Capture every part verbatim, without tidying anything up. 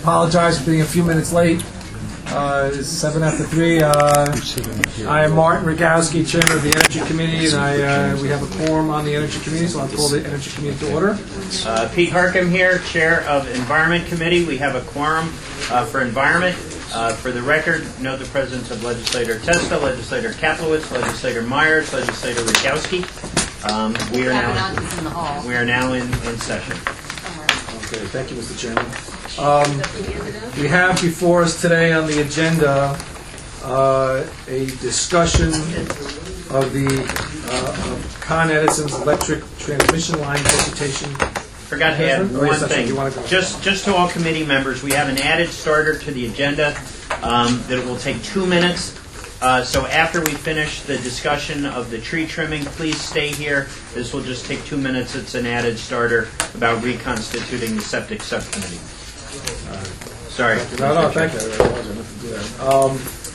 apologize for being a few minutes late. Uh, it's seven after three. Uh, I am Martin Rogowski, Chairman of the Energy Committee, and I uh, we have a quorum on the Energy Committee, so I'll call the Energy Committee to order. Uh, Pete Harcum here, Chair of Environment Committee. We have a quorum uh, for Environment. Uh, for the record, note the presence of Legislator Testa, Legislator Kaplowitz, Legislator Myers, Legislator Rogowski. Um, we are now in the hall. we are now in, in session. Okay, thank you, Mister Chairman. Um, we have before us today on the agenda uh, a discussion of the uh, of Con Edison's electric transmission line vegetation. Forgot to add Oh, yes, one thing. you want to go. Just, just to all committee members, we have an added starter to the agenda um, that will take two minutes. Uh, so after we finish the discussion of the tree trimming, please stay here. This will just take two minutes. It's an added starter about reconstituting the septic subcommittee. Uh, sorry. No, no, thank you. Um,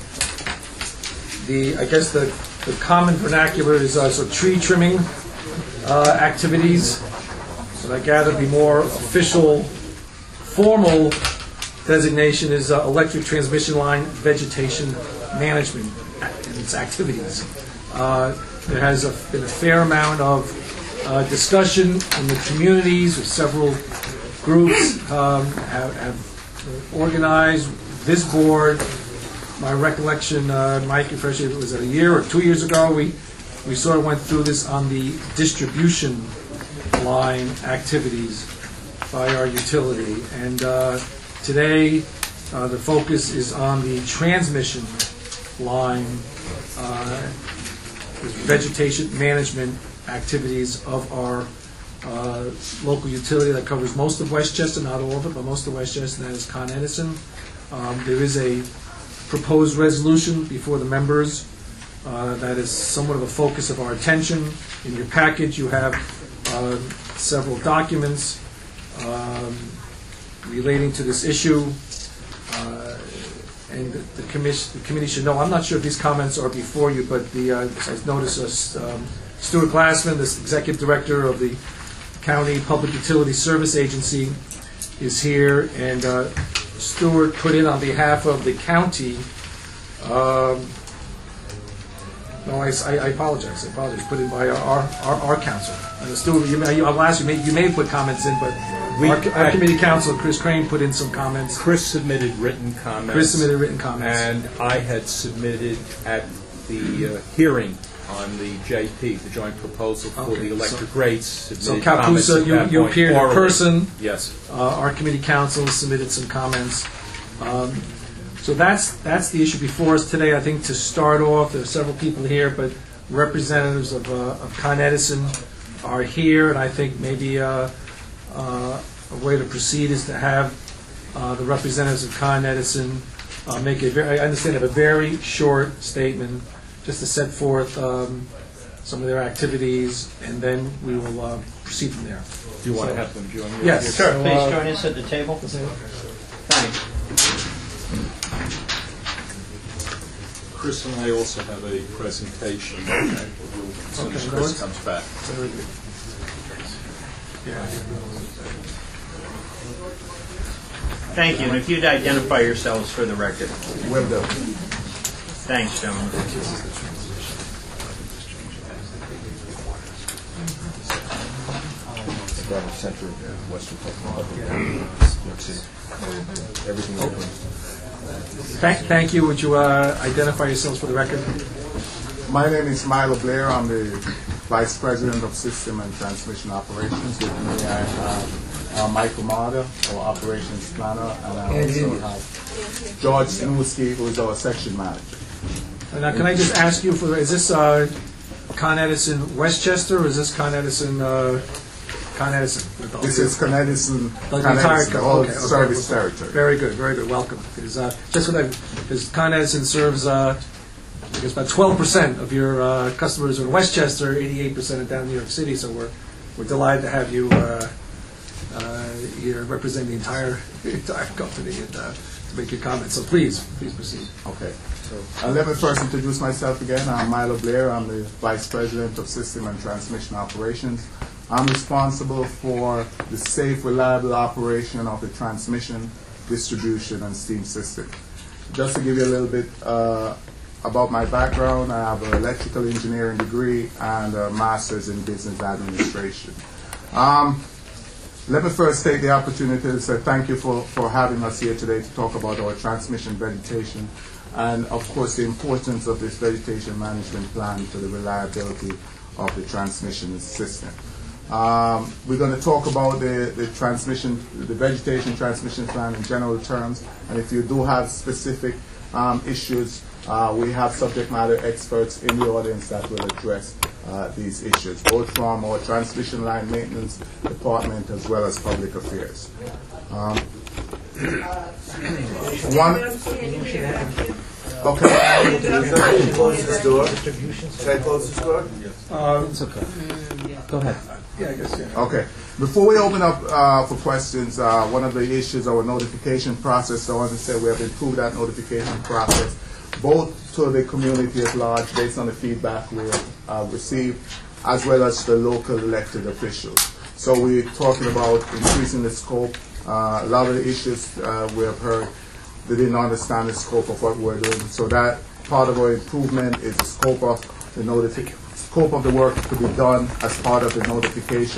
the I guess the, the common vernacular is uh, so tree trimming uh, activities. What I gather the more official, formal designation is uh, electric transmission line vegetation management and its activities. Uh, there has a, been a fair amount of uh, discussion in the communities with several groups um, have, have organized this board. My recollection, uh, Mike, especially it was it a year or two years ago, we, we sort of went through this on the distribution line activities by our utility. And uh, today uh, the focus is on the transmission line uh, vegetation management activities of our uh, local utility that covers most of Westchester, not all of it, but most of Westchester, that is Con Edison. Um, there is a proposed resolution before the members uh, that is somewhat of a focus of our attention. In your package you have uh, several documents um, relating to this issue. Uh, and the, the, commission, the committee should know, I'm not sure if these comments are before you, but the, uh, I noticed uh, um, Stuart Glassman, the Executive Director of the County Public Utility Service Agency, is here, and uh, Stuart put in on behalf of the county, um, no, I, I apologize, I apologize, put in by our, our, our council. Uh, Stuart, you may, I'll ask you, may, you may put comments in, but We, our, our committee counsel, Chris Crane, put in some comments. Chris submitted written comments. Chris submitted written comments. And I had submitted at the uh, hearing on the J P, the joint proposal for Okay, the electric so- rates. So submitted comments Calpusa, at you, that you point appeared in orally. person. Yes. Uh, our committee counsel submitted some comments. Um, so that's that's the issue before us today. I think to start off, there are several people here, but representatives of, uh, of Con Edison are here, and I think maybe uh, uh, a way to proceed is to have uh, the representatives of Con Edison uh, make a very, I understand, have a very short statement just to set forth um, some of their activities, and then we will uh, proceed from there. Do you want So- to have them join you? Yes. Sure, So, please uh, join us at the table. Thanks. Chris and I also have a presentation as soon as Okay, Chris Lawrence? comes back. Very good. Yeah. Thank you, and if you'd identify yourselves for the record. Will do. Thanks, gentlemen. Center of Western Technology. Everything open. Thank, thank you. Would you uh, identify yourselves for the record? My name is Milo Blair. I'm the Vice President of System and Transmission Operations. With me, I have uh, Michael Marder, our Operations Planner, and I also have George Snusky, who is our Section Manager. Uh, Now, can I just ask you, for is this uh, Con Edison Westchester, or is this Con Edison, uh, Con Edison? This is Con Edison, Like Con the entire Edison, the co- whole okay, okay. service territory. Very good, very good. Welcome. Because uh, just what I, because Con Edison serves, uh, I guess, about twelve percent of your uh, customers are in Westchester, eighty-eight percent are down in New York City. So we're we're delighted to have you uh, uh, here representing the entire the entire company and uh, to make your comments. So please, please proceed. Okay. Uh, let me first introduce myself again. I'm Milo Blair. I'm the Vice President of System and Transmission Operations. I'm responsible for the safe, reliable operation of the transmission distribution, and steam system. Just to give you a little bit uh, about my background, I have an electrical engineering degree and a master's in business administration. Um, let me first take the opportunity to say thank you for, for having us here today to talk about our transmission vegetation and, of course, the importance of this vegetation management plan to the reliability of the transmission system. Um, we're going to talk about the, the transmission, the vegetation transmission plan in general terms, and if you do have specific um, issues, uh, we have subject matter experts in the audience that will address uh, these issues, both from our transmission line maintenance department as well as public affairs. Um, one, okay. Can I close this door? Can I close this door? Uh, It's okay. Go ahead. yeah, I guess, yeah. Okay. Before we open up uh, for questions, uh, one of the issues, our notification process, I want to say we have improved that notification process, both to the community at large, based on the feedback we have uh, received, as well as the local elected officials. So we're talking about increasing the scope. Uh, a lot of the issues uh, we have heard, they didn't understand the scope of what we're doing. So that part of our improvement is the scope of the notification. Scope of the work to be done as part of the notification,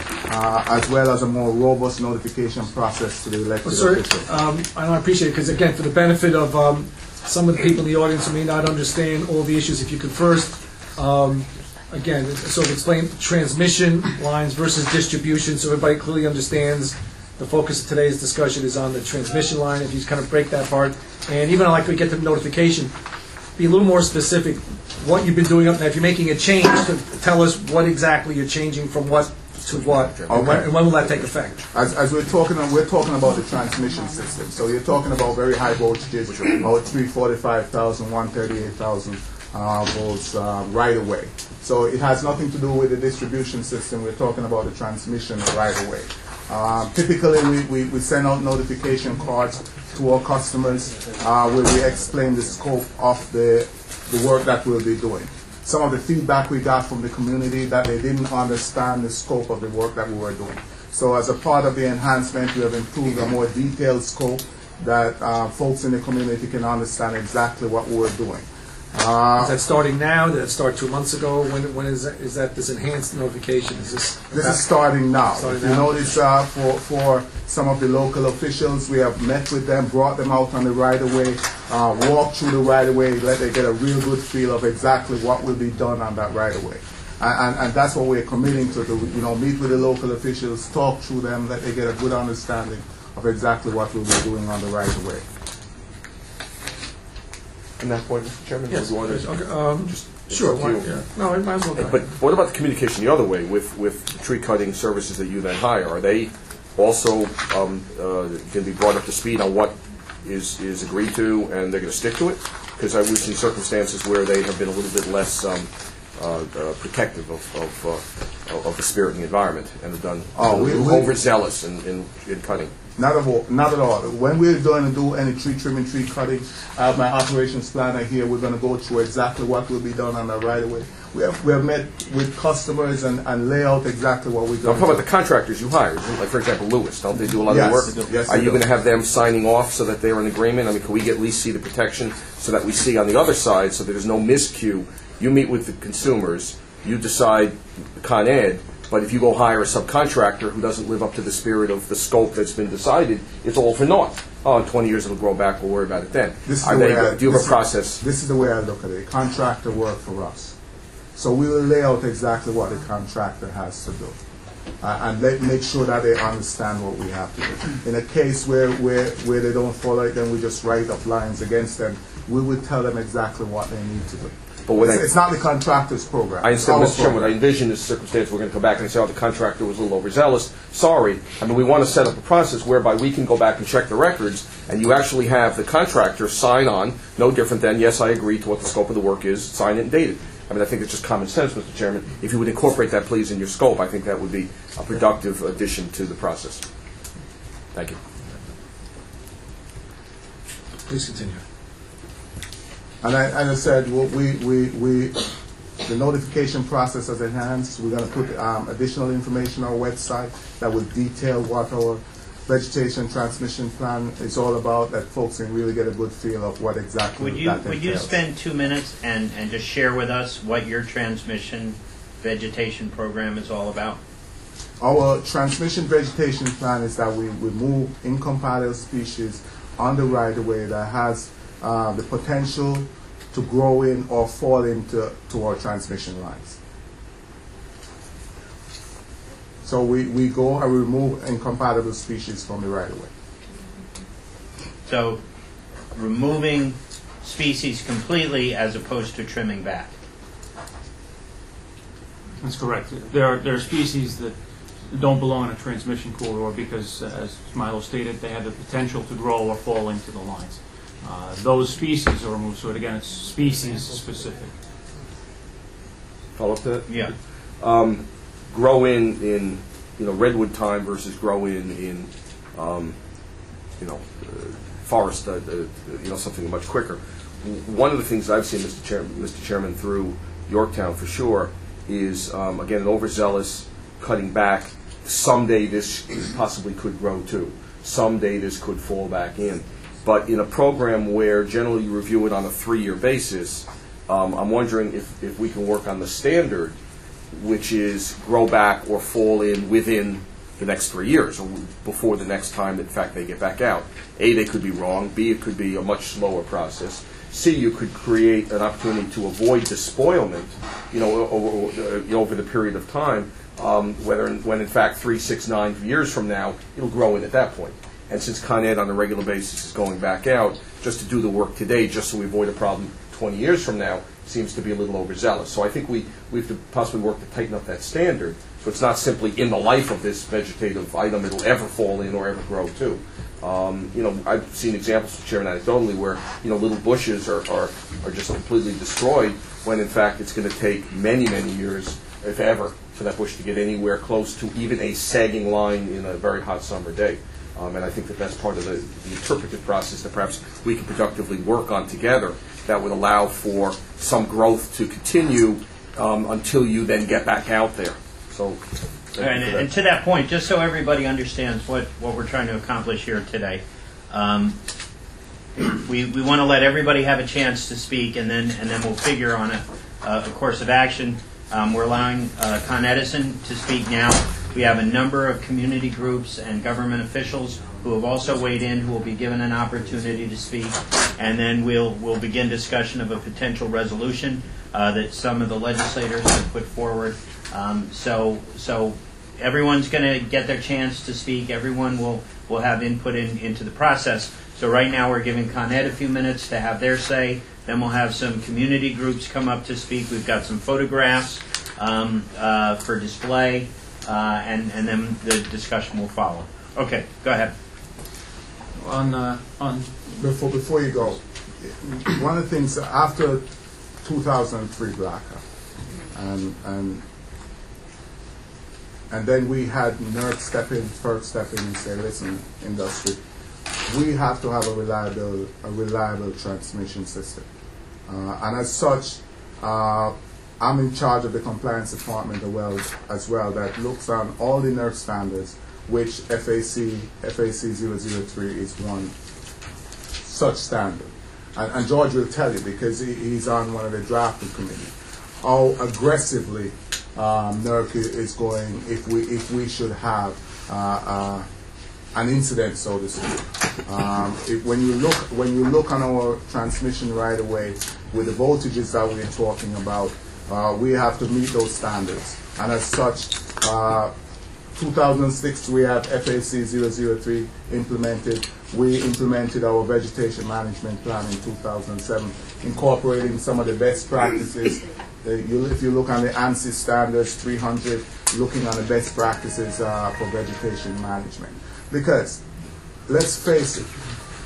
uh, as well as a more robust notification process to the elected Well, sir, officials. um, I don't appreciate it, because again, for the benefit of um, some of the people in the audience who may not understand all the issues, if you could first, um, again, sort of explain transmission lines versus distribution, so everybody clearly understands the focus of today's discussion is on the transmission line, if you just kind of break that part. And even like we get to the notification, be a little more specific what you've been doing up there. If you're making a change, to tell us what exactly you're changing from what to what, and, when, and when will that take effect? As, as we're talking, we're talking about the transmission system. So you're talking about very high voltages, about three forty-five thousand, one thirty-eight thousand uh, volts uh, right away. So it has nothing to do with the distribution system. We're talking about the transmission right away. Uh, typically, we, we, we send out notification cards to our customers uh, where we explain the scope of the, the work that we'll be doing. Some of the feedback we got from the community that they didn't understand the scope of the work that we were doing. So as a part of the enhancement, we have improved a more detailed scope that uh, folks in the community can understand exactly what we're doing. Uh, Is that starting now? Did that start two months ago? When, when is that, is that this enhanced notification? Is this? This is starting now. Starting If you now. notice, uh, for, for some of the local officials, we have met with them, brought them out on the right-of-way, uh, walked through the right-of-way, let them get a real good feel of exactly what will be done on that right-of-way. And, and, and that's what we're committing to, to, you know, meet with the local officials, talk through them, let them get a good understanding of exactly what we'll be doing on the right-of-way. From that point, Mister Chairman, Yes. would you want to Okay, um, just sure. it's up Why, to you. yeah. No, I might as well. go But ahead. what about the communication the other way with, with the tree cutting services that you then hire? Are they also um, uh, going to be brought up to speed on what is, is agreed to and they're going to stick to it? Because we've seen circumstances where they have been a little bit less um, uh, uh, protective of, of, uh, of the spirit and the environment and have done Oh, a we- little we- overzealous in, in, in cutting. Not at all. Not at all. When we're going to do any tree trimming, tree cutting, I have my operations planner here. We're going to go through exactly what will be done on the right of way. We have, we have met with customers and, and lay out exactly what we're I'm going talking to about the contractors you hire. Like, for example, Lewis. Don't they do a lot Yes, of the work? yes, Are they you do. going to have them signing off so that they're in agreement? I mean, can we at least see the protection so that we see on the other side so that there's no miscue? You meet with the consumers, you decide Con Ed, but if you go hire a subcontractor who doesn't live up to the spirit of the scope that's been decided, it's all for naught. Oh, in twenty years it'll grow back, we'll worry about it then. This is Are the they, way I- do you have this a is- process? This is the way I look at it. Contractor work for us. So we will lay out exactly what the contractor has to do. Uh, and let, make sure that they understand what we have to do. In a case where, where, where they don't follow it, then we just write up lines against them. We will tell them exactly what they need to do. But when It's, I- it's not the contractor's program. I It's understand, our Mister Chairman, what I program. envision is a circumstance we're going to come back and say, oh, the contractor was a little overzealous. Sorry. I mean, we want to set up a process whereby we can go back and check the records, and you actually have the contractor sign on, no different than, yes, I agree to what the scope of the work is, sign it and date it. I mean, I think it's just common sense, Mister Chairman. If you would incorporate that, please, in your scope, I think that would be a productive addition to the process. Thank you. Please continue. And I, and I said, well, we, we, we, the notification process is enhanced. We're going to put um, additional information on our website that will detail what our vegetation transmission plan is all about, that folks can really get a good feel of what exactly Would you, that would you entails. spend two minutes and, and just share with us what your transmission vegetation program is all about? Our transmission vegetation plan is that we remove incompatible species on the right-of-way that has uh, the potential to grow in or fall into to our transmission lines. So we, we go and remove incompatible species from the right-of-way. So removing species completely as opposed to trimming back. That's correct. There are, there are species that don't belong in a transmission corridor because, uh, as Milo stated, they have the potential to grow or fall into the lines. Uh, those species are removed, so again, it's species specific. Follow up to that? Yeah. Um, grow in in you know redwood time versus grow in in um, you know uh, forest uh, uh, you know something much quicker. One of the things I've seen, Mister Chair, Mister Chairman, through Yorktown for sure is um, again an overzealous cutting back. Someday this possibly could grow too. Someday this could fall back in. But in a program where generally you review it on a three-year basis, um, I'm wondering if, if we can work on the standard, which is grow back or fall in within the next three years or before the next time that in fact they get back out. A, they could be wrong. B, it could be a much slower process. C, you could create an opportunity to avoid despoilment, you know, over, over the period of time, um, whether when in fact three, six, nine years from now, it'll grow in at that point. And since Con Ed on a regular basis is going back out, just to do the work today, just so we avoid a problem twenty years from now, seems to be a little overzealous. So I think we, we have to possibly work to tighten up that standard, so it's not simply in the life of this vegetative item it'll ever fall in or ever grow to. Um, you know, I've seen examples, Chairman, anecdotally, where you know little bushes are, are, are just completely destroyed when in fact it's going to take many, many years, if ever, for that bush to get anywhere close to even a sagging line in a very hot summer day. Um, and I think that that's part of the, the interpretive process that perhaps we can productively work on together that would allow for some growth to continue um, until you then get back out there. So, And, and to that point, just so everybody understands what, what we're trying to accomplish here today, um, we, we want to let everybody have a chance to speak, and then and then we'll figure on a, a course of action. Um, we're allowing uh, Con Edison to speak now. We have a number of community groups and government officials who have also weighed in, who will be given an opportunity to speak, and then we'll we'll begin discussion of a potential resolution uh, that some of the legislators have put forward. Um, so so everyone's going to get their chance to speak. Everyone will will have input in, into the process. So right now we're giving Con Ed a few minutes to have their say. Then we'll have some community groups come up to speak. We've got some photographs um, uh, for display. Uh, and, and then the discussion will follow. Okay, go ahead. On, uh, on Before, before you go, one of the things after two thousand three blackout, and and and then we had NERC step in, FERC step in and say, listen, industry, we have to have a reliable, a reliable transmission system, uh, and as such, uh, I'm in charge of the compliance department as well, as well that looks on all the NERC standards, which F A C F A C zero zero three is one such standard. And, and George will tell you, because he, he's on one of the drafting committee, how aggressively um, NERC is going if we if we should have uh, uh, an incident, so to speak. Um, if, when you look when you look on our transmission right away with the voltages that we're talking about. Uh, we have to meet those standards, and as such, uh, two thousand six we have F A C zero zero three implemented. We implemented our vegetation management plan in two thousand seven, incorporating some of the best practices. Uh, you, if you look on the ANSI standards three hundred, looking on the best practices uh, for vegetation management. Because, let's face it,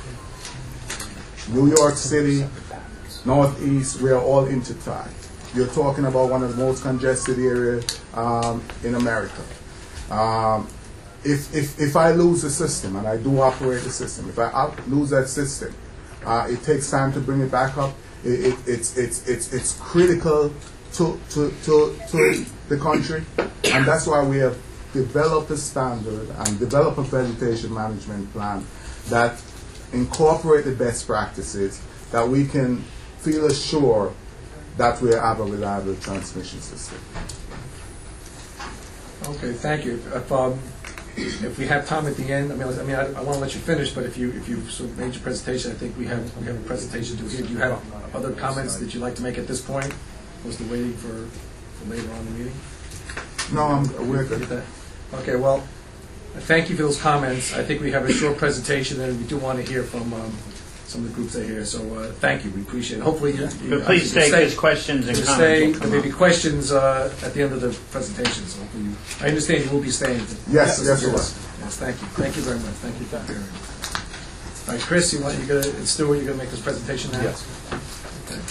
New York City, Northeast, we are all intertwined. You're talking about one of the most congested areas um, in America. Um, if, if, if I lose the system, and I do operate the system, if I out- lose that system, uh, it takes time to bring it back up. It, it, it's, it's, it's, it's critical to, to, to, to the country, and that's why we have develop a standard and develop a vegetation management plan that incorporate the best practices, that we can feel assured that we have a reliable transmission system. Okay, thank you. If, um, if we have time at the end, I mean, I, mean, I, I want to let you finish, but if you if you sort of made your presentation, I think we have we have a presentation to here. Do you have other comments that you'd like to make at this point? Was the waiting for, for later on in the meeting? No, I'm, we're good. Okay, well, thank you for those comments. I think we have a short presentation, and we do want to hear from um, some of the groups that are here. So uh, thank you. We appreciate it. Hopefully, you, you, But please you stay, stay because questions and You comments stay, will there come may up. be questions uh, at the end of the presentation, so hopefully you, I understand you will be staying. Yes, yes, you will. Yes, thank you. Thank you very much. Thank you for appearing. All right, Chris, you want, you gonna, and Stuart, you're going to make this presentation now? Yes. Okay.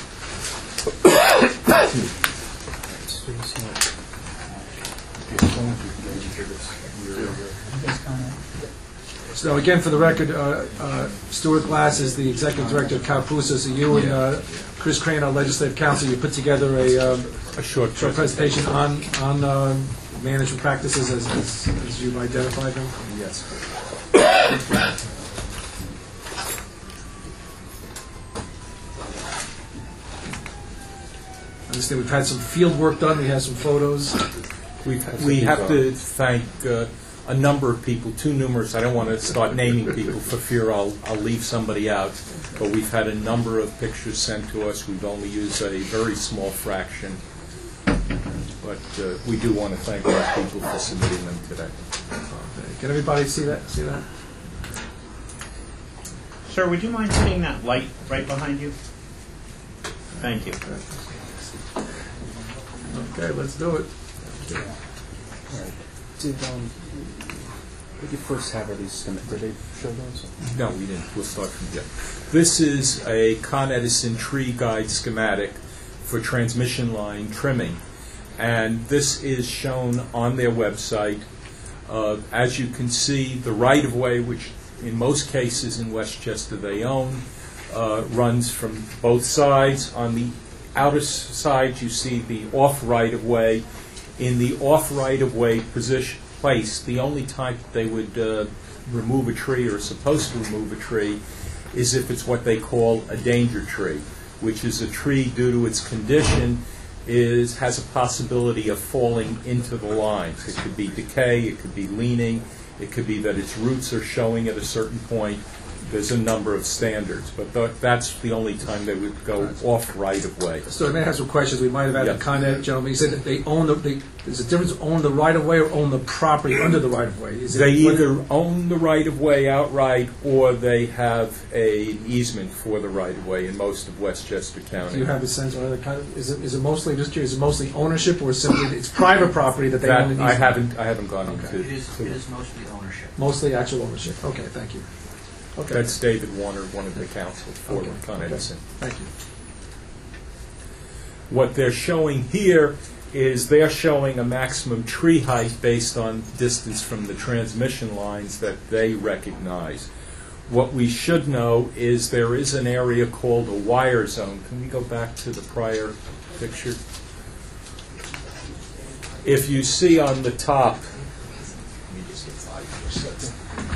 So again, for the record, uh, uh, Stuart Glass is the Executive Director of CalPUSA. So you and uh, Chris Crane, our Legislative Counsel, you put together a, um, A short short presentation on, on um, management practices as, as, as you've identified them? Yes. I understand we've had some field work done, we have some photos. We, we have to thank uh, a number of people, too numerous. I don't want to start naming people for fear I'll, I'll leave somebody out. But we've had a number of pictures sent to us. We've only used a very small fraction. But uh, we do want to thank our people for submitting them today. Can everybody see that? See that? Sir, would you mind hitting that light right behind you? Thank you. Okay, let's do it. Did, um, did you first have these schematics? Did they show those? No, we didn't. We'll start from here. This is a Con Edison tree guide schematic for transmission line trimming. And this is shown on their website. Uh, as you can see, the right-of-way, which in most cases in Westchester they own, uh, runs from both sides. On the outer side, you see the off right-of-way. In the off right-of-way position place, the only time they would uh, remove a tree or are supposed to remove a tree is if it's what they call a danger tree, which is a tree due to its condition is has a possibility of falling into the lines. It could be decay, it could be leaning, it could be that its roots are showing at a certain point. There's a number of standards, but th that's the only time they would go off right of way. So I may have some questions. We might have had Yeah. the Con Ed gentleman. He said that they own the, they, there's a difference, own the right of way or own the property under the right of way. Is it They either own the right of way outright or they have a easement for the right of way in most of Westchester County. Do you have a sense of other kind of, is it, is it mostly, just curious, is it mostly ownership or simply, it's private property that they That- own and I use? haven't I haven't gone into. It is, it is mostly ownership. Mostly actual ownership. Okay, thank you. Okay. That's David Warner, one of the counsel for Okay, Con okay. Edison. Thank you. What they're showing here is they're showing a maximum tree height based on distance from the transmission lines that they recognize. What we should know is there is an area called a wire zone. Can we go back to the prior picture? If you see on the top, let me just get five percent.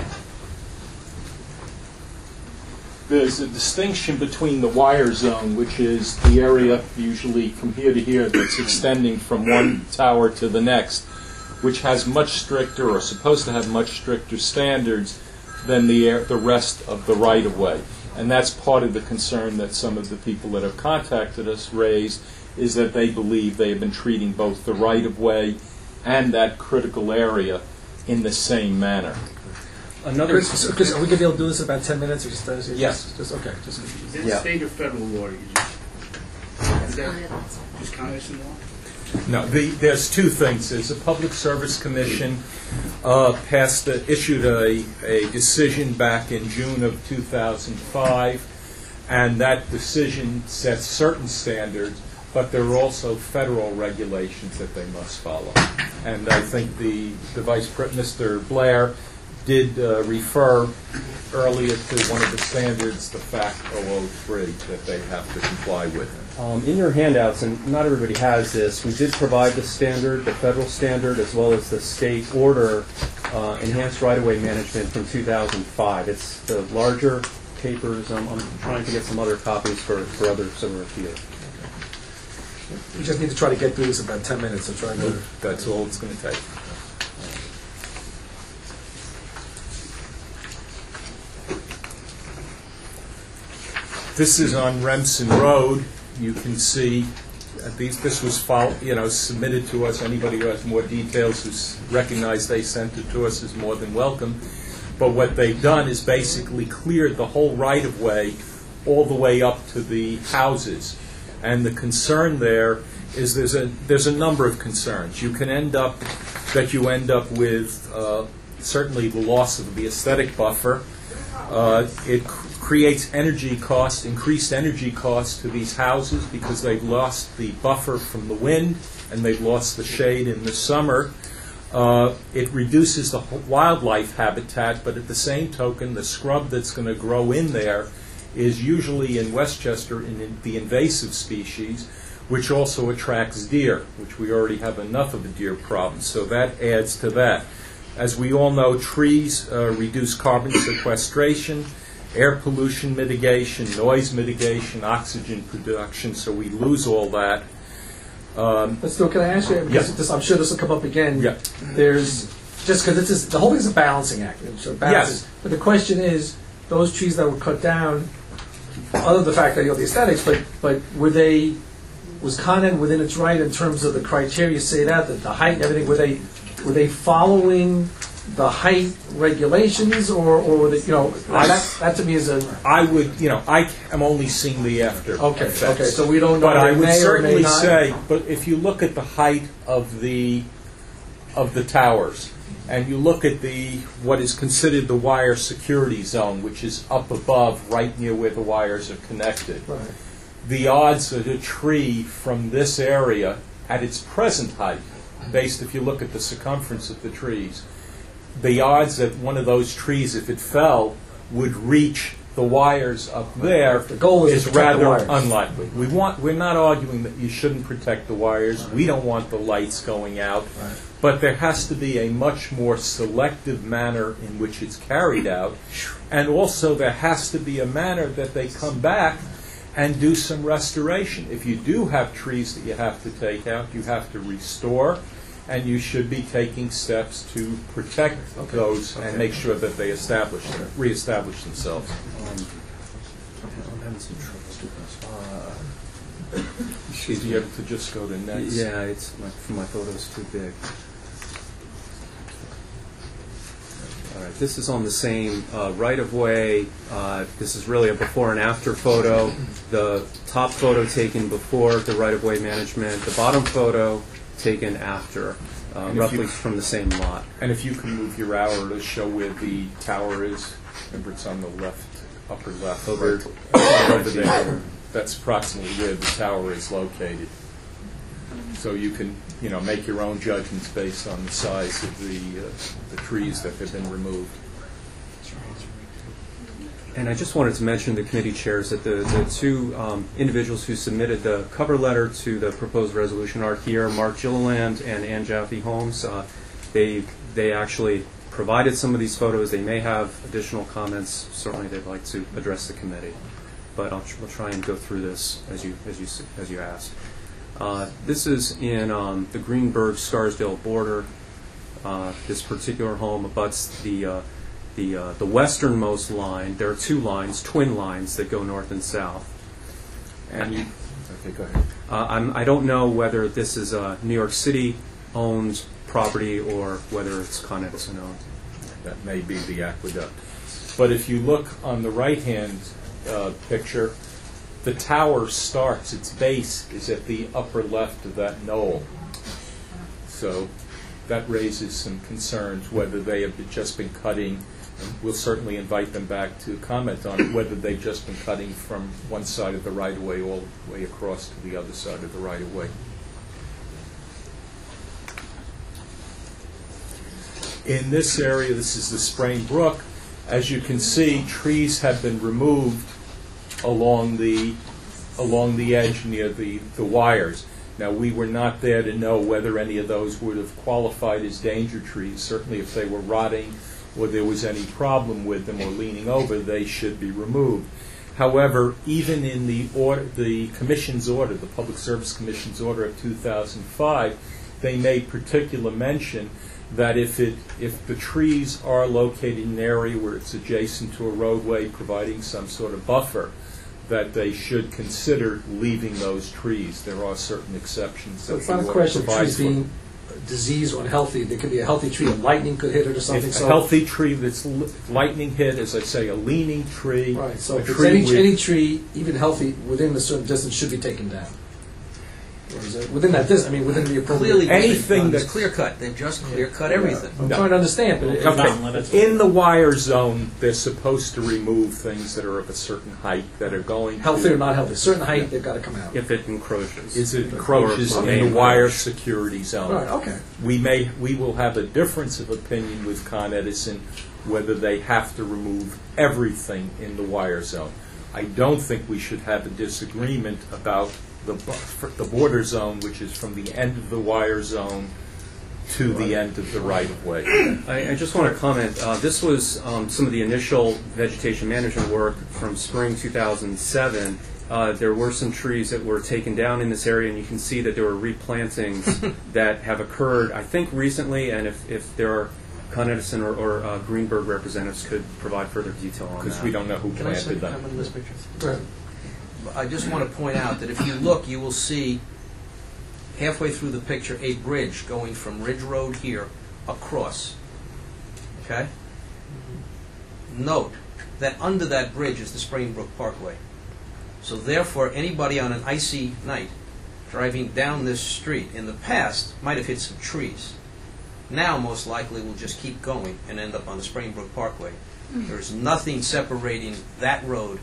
There's a distinction between the wire zone, which is the area usually from here to here that's extending from one tower to the next, which has much stricter or supposed to have much stricter standards than the air, the rest of the right-of-way. And that's part of the concern that some of the people that have contacted us raised, is that they believe they have been treating both the right-of-way and that critical area in the same manner. Another. Chris, so Chris, are we going to be able to do this in about ten minutes? Or just, uh, just, Yes. Just, okay. Just, Is that Yeah. state or federal law you just? Is that just Con Edison law? No, the, there's two things. There's a Public Service Commission uh, passed, a, issued a, a decision back in June of two thousand five, and that decision sets certain standards, but there are also federal regulations that they must follow. And I think the, the Vice President, Mister Blair, did uh, refer earlier to one of the standards, the F A C zero zero three, that they have to comply with. Um, in your handouts, and not everybody has this, we did provide the standard, the federal standard, as well as the state order, uh, enhanced right-of-way management from two thousand five. It's the larger papers. I'm, I'm trying to get some other copies for, for others that were here. We just need to try to get through this in about ten minutes. So try to. That's all it's going to take. This is on Remsen Road. You can see uh, these, this was follow, you know, submitted to us. Anybody who has more details who's recognized they sent it to us is more than welcome. But what they've done is basically cleared the whole right-of-way all the way up to the houses. And the concern there is there's a there's a number of concerns. You can end up that you end up with uh, certainly the loss of the aesthetic buffer. Uh, it creates energy costs, increased energy costs to these houses because they've lost the buffer from the wind and they've lost the shade in the summer. Uh, it reduces the wildlife habitat, but at the same token, the scrub that's going to grow in there is usually in Westchester in, in the invasive species, which also attracts deer, which we already have enough of a deer problem. So that adds to that. As we all know, trees uh, reduce carbon sequestration, air pollution mitigation, noise mitigation, oxygen production, so we lose all that. Um, but still, can I ask you, because yeah. this, I'm sure this will come up again, yeah. there's, just because this is, the whole thing is a balancing act. So balances, yes. But the question is, those trees that were cut down, other than the fact that you know the aesthetics, but, but were they, was Con Ed within its right in terms of the criteria, say that, that the height and everything, were they, were they following the height regulations, or, or were they, you know, I, that, that to me is a... I would, you know, I am only seeing the after Okay, effects. okay, so we don't know. But I would may certainly or may not. say, but if you look at the height of the, of the towers, and you look at the, what is considered the wire security zone, which is up above, right near where the wires are connected, Right. the odds that a tree from this area, at its present height, based if you look at the circumference of the trees, the odds that one of those trees, if it fell, would reach the wires up there The goal is is to protect the rather wires. unlikely. We want, we're not arguing that you shouldn't protect the wires. We don't want the lights going out. Right. But there has to be a much more selective manner in which it's carried out. And also there has to be a manner that they come back and do some restoration. If you do have trees that you have to take out, you have to restore, and you should be taking steps to protect Okay. those Okay. and make sure that they establish, reestablish themselves. Um, I'm having some trouble with this. Uh, Should you able to just go to next? Yeah, it's my, my photo's too big. All right, this is on the same uh, right-of-way. Uh, this is really a before and after photo. The top photo taken before the right-of-way management. The bottom photo taken after, uh, And if roughly you- from the same lot. And if you can move your arrow to show where the tower is, remember it's on the left, upper left. Over- right over there. That's approximately where the tower is located. So you can, you know, make your own judgments based on the size of the, uh, the trees that have been removed. And I just wanted to mention to the committee chairs that the, the two um, individuals who submitted the cover letter to the proposed resolution are here, Mark Gilliland and Ann Jaffe Holmes. Uh, they, they actually provided some of these photos. They may have additional comments. Certainly they'd like to address the committee. But I'll, tr- we'll try and go through this as you, as you, s- as you asked. Uh, this is in um, the Greenberg-Scarsdale border. Uh, this particular home abuts the uh, the uh, the westernmost line. There are two lines, twin lines that go north and south. And you, okay, go ahead. Uh, I'm, I don't know whether this is a New York City-owned property or whether it's Con Edison-owned. That may be the aqueduct. But if you look on the right-hand uh, picture, the tower starts, its base is at the upper left of that knoll. So that raises some concerns whether they have just been cutting, and we'll certainly invite them back to comment on it, whether they've just been cutting from one side of the right-of-way all the way across to the other side of the right-of-way. In this area, this is the Sprain Brook. As you can see, trees have been removed along the along the edge near the, the wires. Now, we were not there to know whether any of those would have qualified as danger trees. Certainly, if they were rotting or there was any problem with them or leaning over, they should be removed. However, even in the order, the Commission's order, the Public Service Commission's order of two thousand five, they made particular mention that if it if the trees are located in an area where it's adjacent to a roadway, providing some sort of buffer, that they should consider leaving those trees. There are certain exceptions. So that it's not the a order question of provides trees for. being diseased or unhealthy. There could be a healthy tree, and lightning could hit it or something. If so a healthy tree that's li- lightning hit, as I say, a leaning tree, right. So a if it's tree any, with- any tree, even healthy, within a certain distance, should be taken down. Or is it within that distance? I mean, within the appropriate. Clearly, Anything it's that's- clear cut. They've just clear cut everything. I'm No. trying to understand, but it, Okay. In the wire zone, they're supposed to remove things that are of a certain height that are going healthy to, or not healthy, certain height, they've got to come out. If it encroaches. is it encroaches Or- or in the main wire approach. security zone. Right. Okay. We may we will have a difference of opinion with Con Edison whether they have to remove everything in the wire zone. I don't think we should have a disagreement about the bu- the border zone, which is from the end of the wire zone to the end of the right of way. I, I just want to comment. Uh, this was um, some of the initial vegetation management work from spring two thousand seven. Uh, there were some trees that were taken down in this area, and you can see that there were replantings that have occurred, I think, recently. And if, if there are Con Edison or, or uh, Greenberg representatives could provide further detail on that. Because we don't know who Can I say planted them. comment on this picture? Right. I just want to point out that if you look, you will see halfway through the picture a bridge going from Ridge Road here across. Okay? Note that under that bridge is the Springbrook Parkway. So therefore, anybody on an icy night driving down this street in the past might have hit some trees. Now, most likely, will just keep going and end up on the Springbrook Parkway. There's nothing separating that road.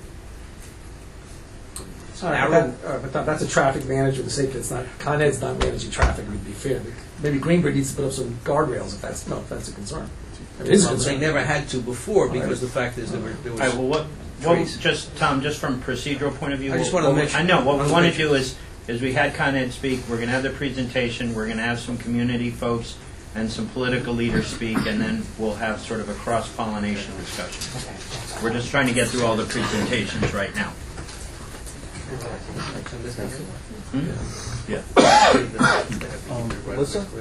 It's All right, but, narrow. that, all right, but that, that's a traffic manager. The safety. It's not. Con Ed's not managing traffic. It would be fair. Maybe Greenberg needs to put up some guardrails if that's no, if that's a concern. It is a Well, they concern. never had to before All right. because the fact is there, were, there was. All right, well, what, what, trees. just, Tom, just from procedural point of view. I just what- wanted to what- mention- I know, what wanted we to want to mention- do is, is we had Con Ed speak, we're going to have the presentation, we're going to have some community folks and some political leaders speak, and then we'll have sort of a cross-pollination discussion. We're just trying to get through all the presentations right now. Hmm? Yeah. Melissa?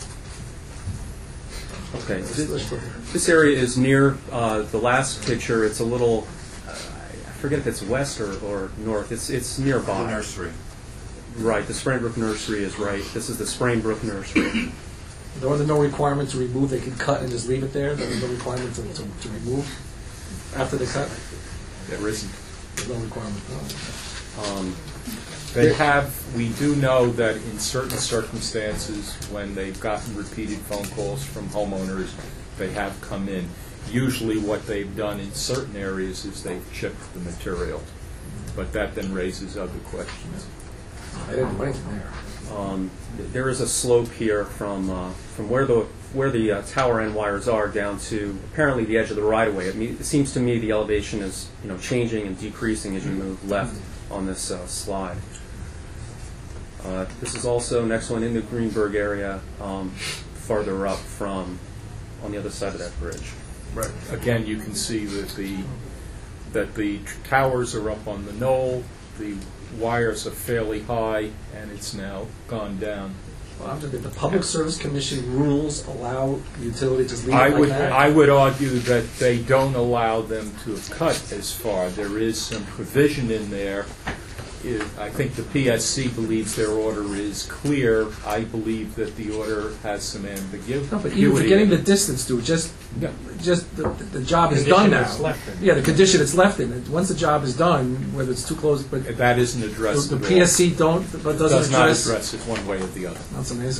Okay. This, this area is near uh, the last picture. It's a little, uh, I forget if it's west or, or north. It's it's nearby. Nursery. Right. The Springbrook Nursery is right. This is the Springbrook Nursery. There was no requirement to remove. They could cut and just leave it there. There was no requirement to, to, to remove after they cut. There isn't. There's no requirement. Um, They have, we do know that in certain circumstances, when they've gotten repeated phone calls from homeowners, they have come in. Usually what they've done in certain areas is they've chipped the material, but that then raises other questions. I didn't do anything there. Um, th- there is a slope here from uh, from where the where the uh, tower end wires are down to apparently the edge of the right of way. It, me- it seems to me the elevation is you know changing and decreasing as you move left on this uh, slide. Uh, this is also next one in the Greenberg area, um, farther up from on the other side of that bridge. Right. Again, you can see that the, that the towers are up on the knoll, the wires are fairly high, and it's now gone down. Well, I'm just, the Public Service Commission rules allow utility to just leave I it like would, that. I would argue that they don't allow them to have cut as far. There is some provision in there. It- I think the P S C believes their order is clear. I believe that the order has some ambiguity. No, but even forgetting the distance, dude, just, Yeah. just the, the job is done now. it's left in. Yeah, the condition it's left in. Once the job is done, whether it's too close, but the, That isn't addressed the at all. P S C don't, but doesn't Does not address. address it one way or the other. That's amazing.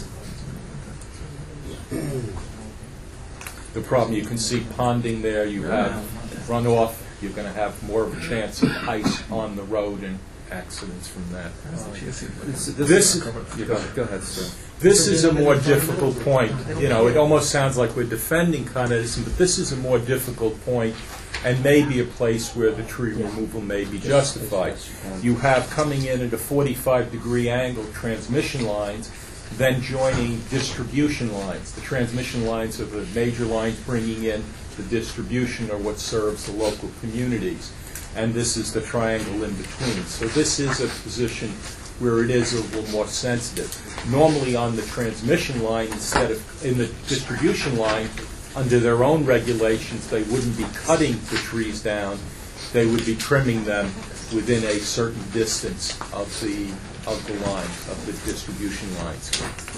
The problem, you can see ponding there, you have runoff, you're going to have more of a chance of ice on the road and accidents from that. This, This- yeah, go, go ahead, sir. This is a more difficult point. You know, it almost sounds like we're defending Con Edison, but this is a more difficult point and maybe a place where the tree removal may be justified. You have coming in at a forty-five degree angle transmission lines, then joining distribution lines. The transmission lines are the major lines bringing in the distribution or what serves the local communities. And this is the triangle in between. So this is a position where it is a little more sensitive. Normally on the transmission line, instead of in the distribution line, under their own regulations, they wouldn't be cutting the trees down. They would be trimming them within a certain distance of the of the line, of the distribution lines.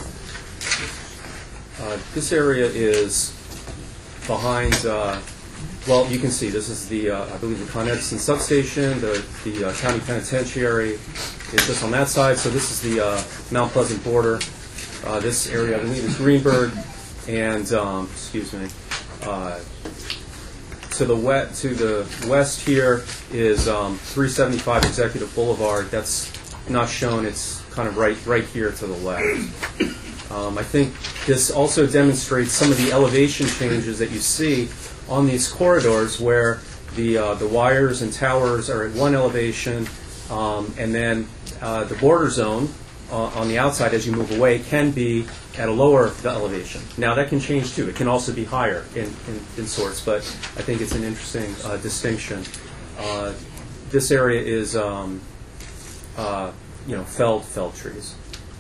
Uh, this area is behind, uh, well, you can see this is the, uh, I believe, the Con Edison substation. The, the uh, county penitentiary is just on that side. So this is the uh, Mount Pleasant border. Uh, this area, I believe, is Greenberg. And, um, excuse me, uh, to the wet, to the west here is um, three seventy-five Executive Boulevard. That's not shown. It's kind of right, right here to the left. Um, I think this also demonstrates some of the elevation changes that you see on these corridors, where the uh, the wires and towers are at one elevation, um, and then uh, the border zone uh, on the outside, as you move away, can be at a lower elevation. Now that can change too. It can also be higher in, in, in sorts, but I think it's an interesting uh, distinction. Uh, this area is, um, uh, you know, felled felled trees.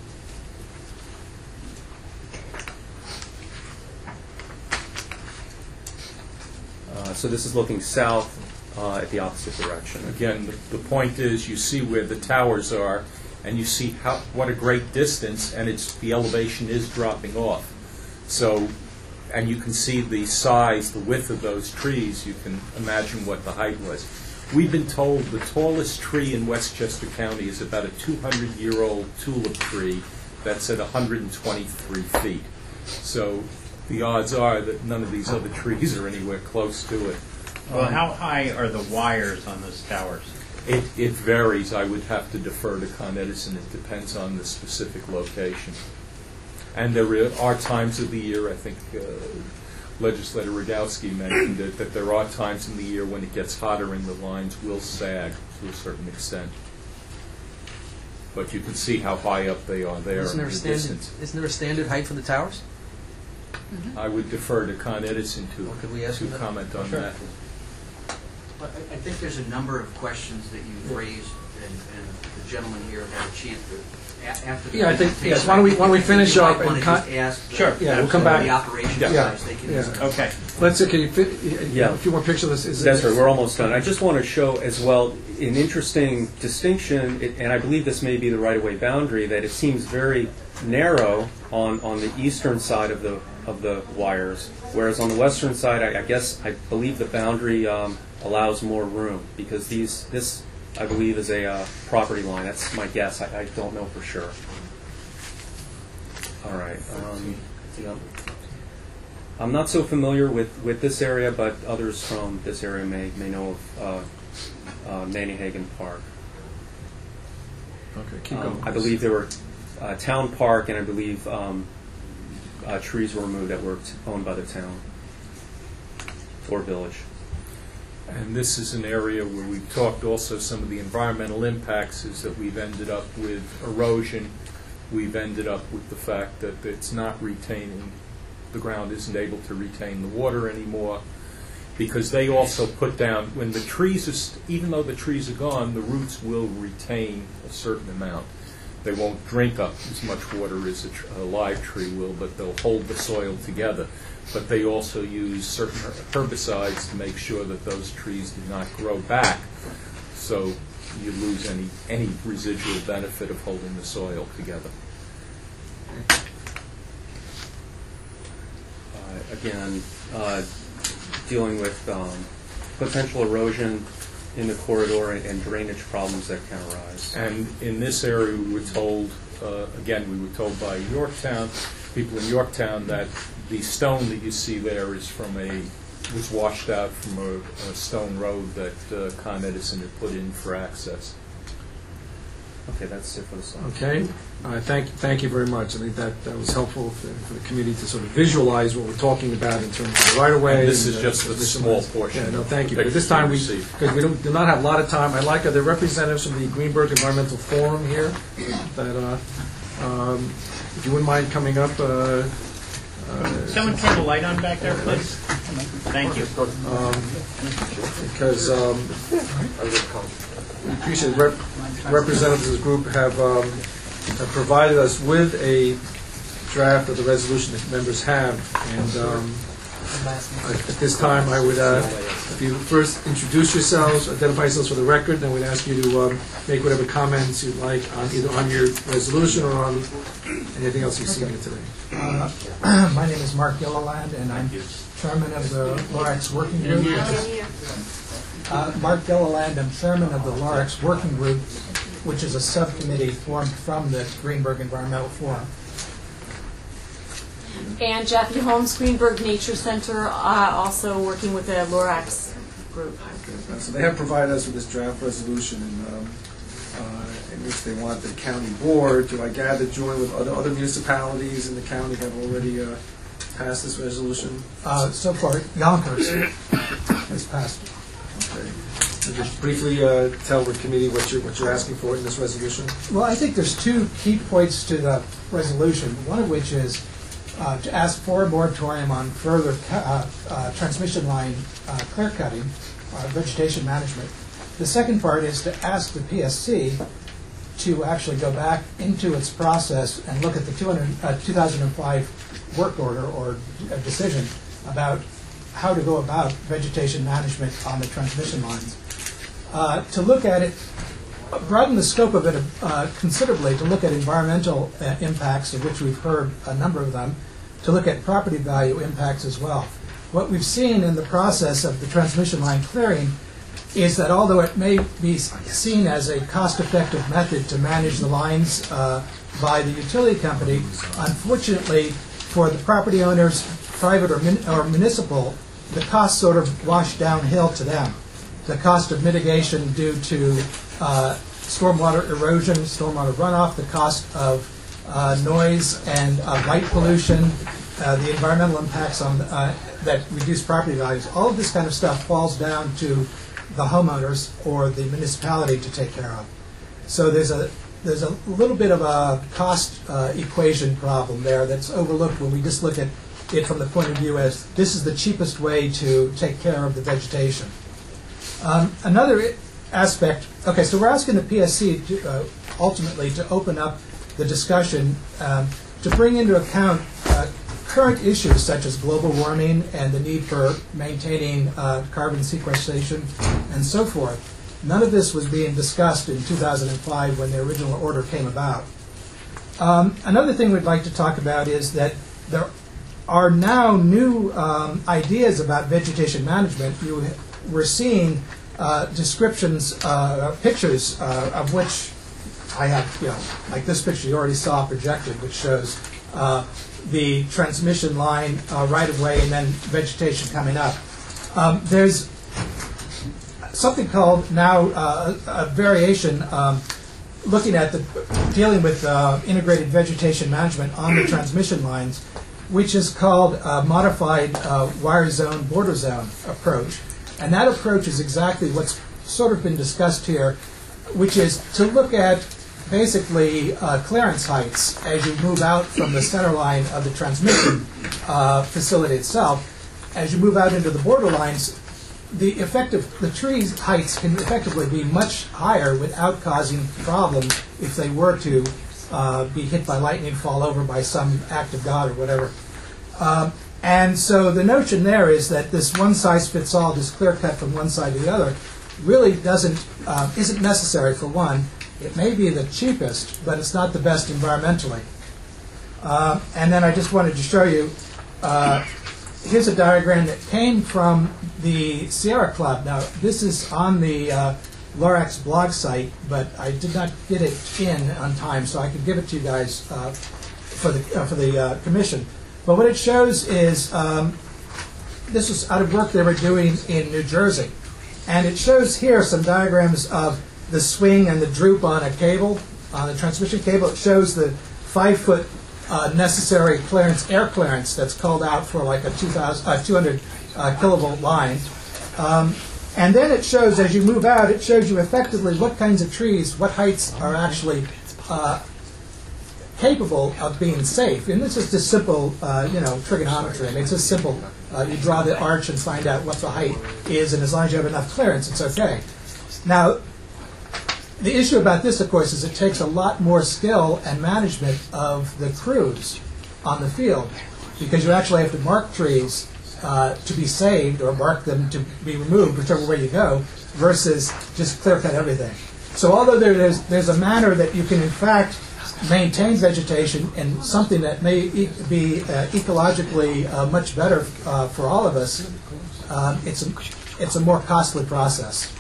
Uh, so this is looking south uh, at the opposite direction. Again, the, the point is you see where the towers are, and you see how what a great distance, and it's the elevation is dropping off. So, and you can see the size, the width of those trees. You can imagine what the height was. We've been told the tallest tree in Westchester County is about a two hundred year old tulip tree that's at one hundred twenty-three feet. So the odds are that none of these other trees are anywhere close to it. Well, Um, how high are the wires on those towers? It, it varies. I would have to defer to Con Edison. It depends on the specific location. And there are times of the year, I think uh, Legislator Radowski mentioned it, that there are times in the year when it gets hotter and the lines will sag to a certain extent. But you can see how high up they are there Isn't in there the a standard, distance. isn't there a standard height for the towers? I would defer to Con Edison to, Well, could we ask to him that? comment on Sure. that. But I I think there's a number of questions that you've raised, and and the gentleman here had a chance to, a- after the Yeah, I think- presentation, yes, why don't we- why don't we I think finish you up might wanna and con- just ask the- Sure. Yeah, we'll come back. The operations Yeah. guys, they can. Yeah. Okay. Let's see, can you fit, you Yeah. know, a few more pictures of this? Is That's it- right. We're almost done. I just want to show as well an interesting distinction, it- and I believe this may be the right-of-way boundary, that it seems very narrow on, on the eastern side of the of the wires, whereas on the western side, I, I guess I believe the boundary um, allows more room, because these this I believe is a uh, property line. That's my guess. I, I don't know for sure. All right. Um, yeah. I'm not so familiar with, with this area, but others from this area may, may know of uh, uh, Mannyhagen Park. Okay, keep Um, going. I believe there were uh, town park, and I believe um, uh, trees were removed that were t- owned by the town or village. And this is an area where we've talked also some of the environmental impacts is that we've ended up with erosion. We've ended up with the fact that it's not retaining, the ground isn't able to retain the water anymore, because they also put down, when the trees are, st- even though the trees are gone, the roots will retain a certain amount. They won't drink up as much water as a, tr- a live tree will, but they'll hold the soil together. But they also use certain herbicides to make sure that those trees do not grow back, so you lose any, any residual benefit of holding the soil together. Uh, again, uh, dealing with um, potential erosion in the corridor and, and drainage problems that can arise. And in this area, we were told, uh, again, we were told by Yorktown, people in Yorktown, that the stone that you see there is from a, was washed out from a, a stone road that uh, Con Edison had put in for access. Okay, that's it for the slide. Okay, uh, thank, thank you very much. I think that, that was helpful for, for the committee to sort of visualize what we're talking about in terms of the right-of-way. And this is and, just uh, a small portion Yeah, no, of thank you. the But this time, we pictures you received. because we don't, do not have a lot of time, I'd like uh, the representatives from the Greenberg Environmental Forum here, that, uh, um, if you wouldn't mind coming up, uh, uh, Someone turn the light on back there, please. Thank you. because um, we appreciate rep- representatives of this group have, um, have provided us with a draft of the resolution that members have. And um, at this time, I would, uh, if you first introduce yourselves, identify yourselves for the record, then we'd ask you to um, make whatever comments you'd like on either on your resolution or on anything else you've seen here today. Uh, My name is Mark Gilliland, and I'm chairman of the Lorax Working Group. which is- Uh, Mark Gilliland, I'm chairman of the Lorax Working Group, which is a subcommittee formed from the Greenberg Environmental Forum. And Jackie Holmes, Greenberg Nature Center, uh, also working with the Lorax group. Okay, So they have provided us with this draft resolution in, um, uh, in which they want the county board to, I gather, join with other, other municipalities in the county have already uh, passed this resolution. Uh, So far, Yonkers has passed. Okay. So just briefly uh, tell the committee what you're, what you're asking for in this resolution. Well, I think there's two key points to the resolution, one of which is uh, to ask for a moratorium on further ca- uh, uh, transmission line uh, clear cutting, uh, vegetation management. The second part is to ask the P S C to actually go back into its process and look at the two hundred, uh, two thousand five work order or uh, decision about how to go about vegetation management on the transmission lines. Uh, to look at it, broaden the scope of it uh, considerably, to look at environmental uh, impacts, of which we've heard a number of them, to look at property value impacts as well. What we've seen in the process of the transmission line clearing is that although it may be seen as a cost-effective method to manage the lines uh, by the utility company, unfortunately for the property owners, private or, mun- or municipal, the costs sort of wash downhill to them. The cost of mitigation due to uh, stormwater erosion, stormwater runoff, the cost of uh, noise and uh, light pollution, uh, the environmental impacts on uh, that reduce property values. All of this kind of stuff falls down to the homeowners or the municipality to take care of. So there's a there's a little bit of a cost uh, equation problem there that's overlooked when we just look at it from the point of view as this is the cheapest way to take care of the vegetation. Um, another aspect, okay, so we're asking the P S C to, uh, ultimately to open up the discussion um, to bring into account uh, current issues such as global warming and the need for maintaining uh, carbon sequestration and so forth. None of this was being discussed in two thousand five when the original order came about. Um, another thing we'd like to talk about is that there are now new um, ideas about vegetation management. You, we're seeing uh, descriptions, uh, pictures uh, of which I have, you know, like this picture you already saw projected, which shows uh, the transmission line uh, right of way and then vegetation coming up. Um, there's something called now uh, a variation um, looking at the dealing with uh, integrated vegetation management on the transmission lines, which is called a modified uh, wire zone border zone approach. And that approach is exactly what's sort of been discussed here, which is to look at basically uh, clearance heights as you move out from the center line of the transmission uh, facility itself. As you move out into the border lines, the effective the trees heights can effectively be much higher without causing problems if they were to uh, be hit by lightning, fall over by some act of God or whatever. Um, and so the notion there is that this one size fits all, this clear cut from one side to the other, really doesn't uh, isn't necessary. For one, it may be the cheapest, but it's not the best environmentally. Uh, and then I just wanted to show you. Uh, Here's a diagram that came from the Sierra Club. Now, this is on the uh, Lorax blog site, but I did not get it in on time, so I could give it to you guys uh, for the uh, for the uh, commission. But what it shows is um, this was out of work they were doing in New Jersey, and it shows here some diagrams of the swing and the droop on a cable, on the transmission cable. It shows the five-foot uh, necessary clearance, air clearance, that's called out for like a two thousand, uh, two hundred uh, kilovolt line. Um, and then it shows, as you move out, it shows you effectively what kinds of trees, what heights are actually uh, capable of being safe. And this is just simple, uh, you know, trigonometry. I mean, it's just simple. Uh, you draw the arch and find out what the height is, and as long as you have enough clearance, it's okay. Now, the issue about this, of course, is it takes a lot more skill and management of the crews on the field, because you actually have to mark trees uh, to be saved or mark them to be removed, whichever way you go, versus just clear cut everything. So although there's, there's a manner that you can, in fact, maintain vegetation in something that may e be uh, ecologically uh, much better uh, for all of us, um, it's, a, it's a more costly process.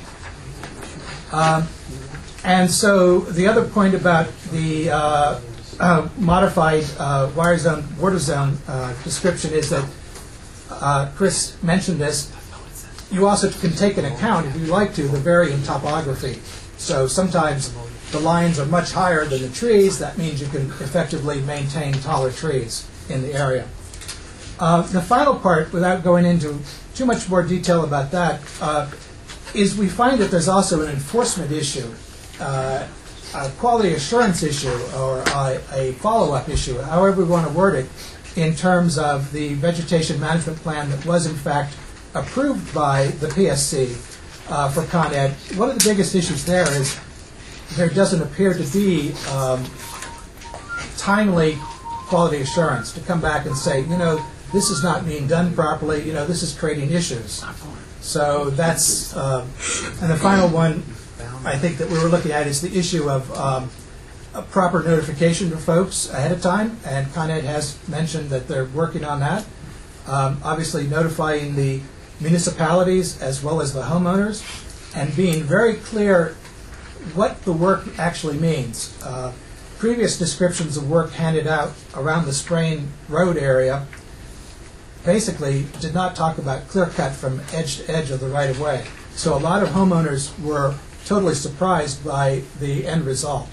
Um, and so the other point about the uh, uh, modified uh, wire zone, border zone uh, description is that uh, Chris mentioned this. You also can take into account, if you like to, the varying topography. So sometimes the lines are much higher than the trees. That means you can effectively maintain taller trees in the area. Uh, the final part, without going into too much more detail about that, uh, is we find that there's also an enforcement issue, uh, a quality assurance issue, or a, a follow-up issue, however we want to word it, in terms of the vegetation management plan that was in fact approved by the P S C uh, for Con Ed. One of the biggest issues there is there doesn't appear to be um, timely quality assurance to come back and say, you know, this is not being done properly, you know, this is creating issues. So that's, uh, and the final one I think that we were looking at is the issue of um, a proper notification to folks ahead of time, and Con Ed has mentioned that they're working on that. Um, obviously notifying the municipalities as well as the homeowners, and being very clear what the work actually means. Uh, previous descriptions of work handed out around the Sprain Road area basically did not talk about clear cut from edge to edge of the right-of-way. So a lot of homeowners were totally surprised by the end result.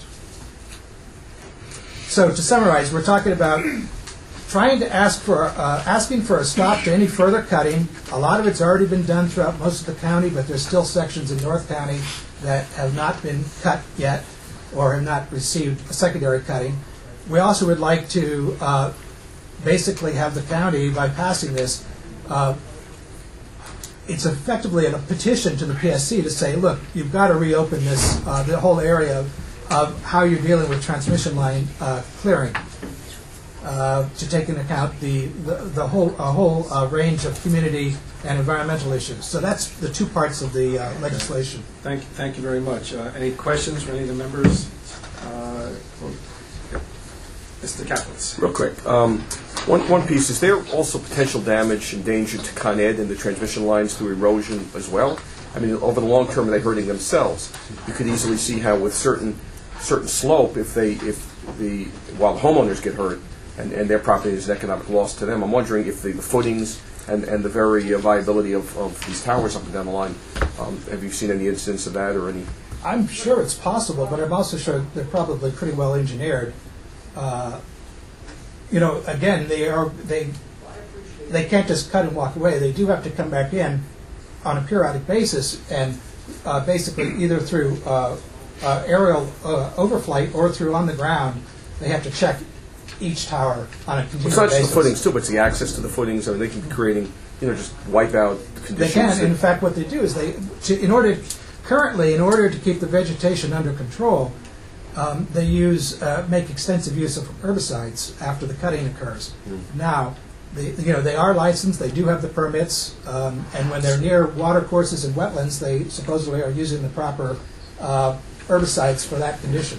So to summarize, we're talking about trying to ask for, uh, asking for a stop to any further cutting. A lot of it's already been done throughout most of the county, but there's still sections in North County that have not been cut yet or have not received a secondary cutting. We also would like to uh, basically have the county, by passing this, uh, it's effectively a petition to the P S C to say, look, you've got to reopen this, uh, the whole area of, of how you're dealing with transmission line uh, clearing. Uh, to take into account the, the, the whole, a whole uh, range of community and environmental issues. So that's the two parts of the uh, legislation. Thank you, thank you very much. Uh, any questions from any of the members? Uh, Mister Kaplitz. Real quick, um, one, one piece, is there also potential damage and danger to Con Ed and the transmission lines through erosion as well? I mean, over the long term, are they hurting themselves? You could easily see how with certain certain slope, if they if the while the homeowners get hurt, and, and their property is an economic loss to them. I'm wondering if the, the footings and, and the very uh, viability of, of these towers up and down the line, um, have you seen any incidents of that or any? I'm sure it's possible, but I'm also sure they're probably pretty well engineered. Uh, you know, again, they are they they can't just cut and walk away. They do have to come back in on a periodic basis, and uh, basically either through uh, uh, aerial uh, overflight or through on the ground, they have to check each tower on a continuous It's not just basis. the footings too, but it's the access to the footings. I mean, they can be creating, you know, just wipe out conditions. They can. that- In fact, what they do is they, to, in order, currently, in order to keep the vegetation under control, um, they use, uh, make extensive use of herbicides after the cutting occurs. Mm. Now, they, you know, they are licensed. They do have the permits, um, and when they're near water courses and wetlands, they supposedly are using the proper uh, herbicides for that condition.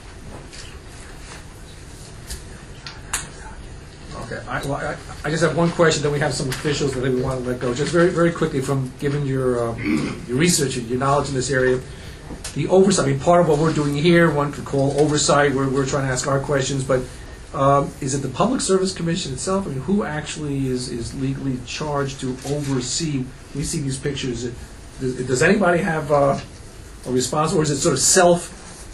Okay, I, well, I, I just have one question, then we have some officials that we want to let go. Just very, very quickly, from given your um, your research and your knowledge in this area, the oversight. I mean, part of what we're doing here, one could call oversight. We're we're trying to ask our questions, but um, is it the Public Service Commission itself? I mean, who actually is is legally charged to oversee? We see these pictures. Does, does anybody have uh, a response, or is it sort of self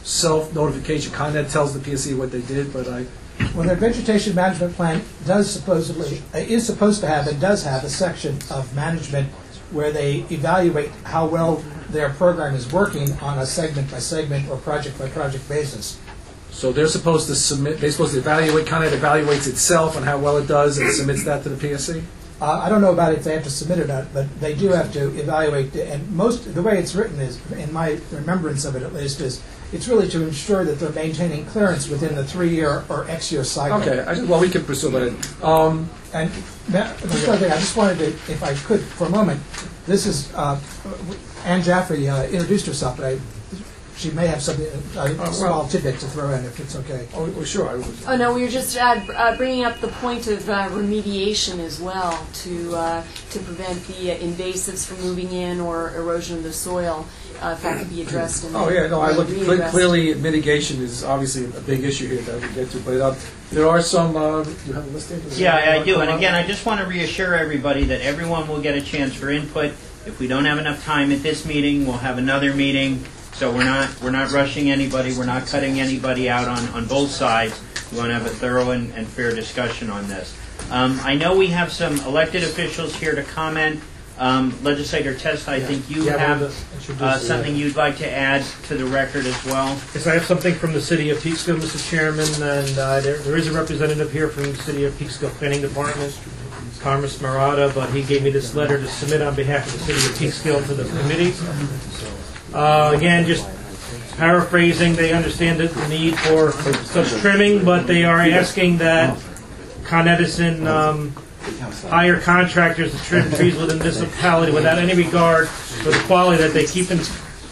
self-notification. Con Ed tells the P S C what they did, but I, Well, their vegetation management plan does supposedly, uh, is supposed to have and does have a section of management where they evaluate how well their program is working on a segment-by-segment or project-by-project basis. so they're supposed to submit, they're supposed to evaluate, Con Ed evaluates itself and how well it does and submits that to the P S C? Uh, I don't know about if they have to submit it or not, but they do have to evaluate, the- and most, the way it's written is, in my remembrance of it at least, is it's really to ensure that they're maintaining clearance within the three-year or X-year cycle. Okay, I just, well, we can pursue that. Um, And that, just one thing, I just wanted to, if I could, for a moment, this is, uh, Ann Jaffrey uh, introduced herself, but I, she may have something, a well- small tidbit to throw in if it's okay. oh, well, sure, I was. Oh, no, we were just uh, uh, bringing up the point of uh, remediation as well to uh, to prevent the uh, invasives from moving in or erosion of the soil, uh, if that could be addressed. And Oh, yeah, no, I or look, cle- readdressed. clearly mitigation is obviously a big issue here that we get to, but uh, there are some, uh, you have a list here? Yeah, I do. And again, I just want to reassure everybody that everyone will get a chance for input. If we don't have enough time at this meeting, we'll have another meeting. So we're not we're not rushing anybody. We're not cutting anybody out on, on both sides. We want to have a thorough and, and fair discussion on this. Um, I know we have some elected officials here to comment. Um, Legislator Testa, I think you Yeah, I have wanted to introduce uh, the- something you'd like to add to the record as well. Yes, I have something from the City of Peekskill, Mister Chairman, and uh, there, there is a representative here from the City of Peekskill Planning Department, Carmes Marata, but he gave me this letter to submit on behalf of the City of Peekskill to the committee. Uh, again, just paraphrasing, they understand the need for such trimming, but they are asking that Con Edison um, hire contractors to trim trees within the municipality without any regard for the quality that they keep in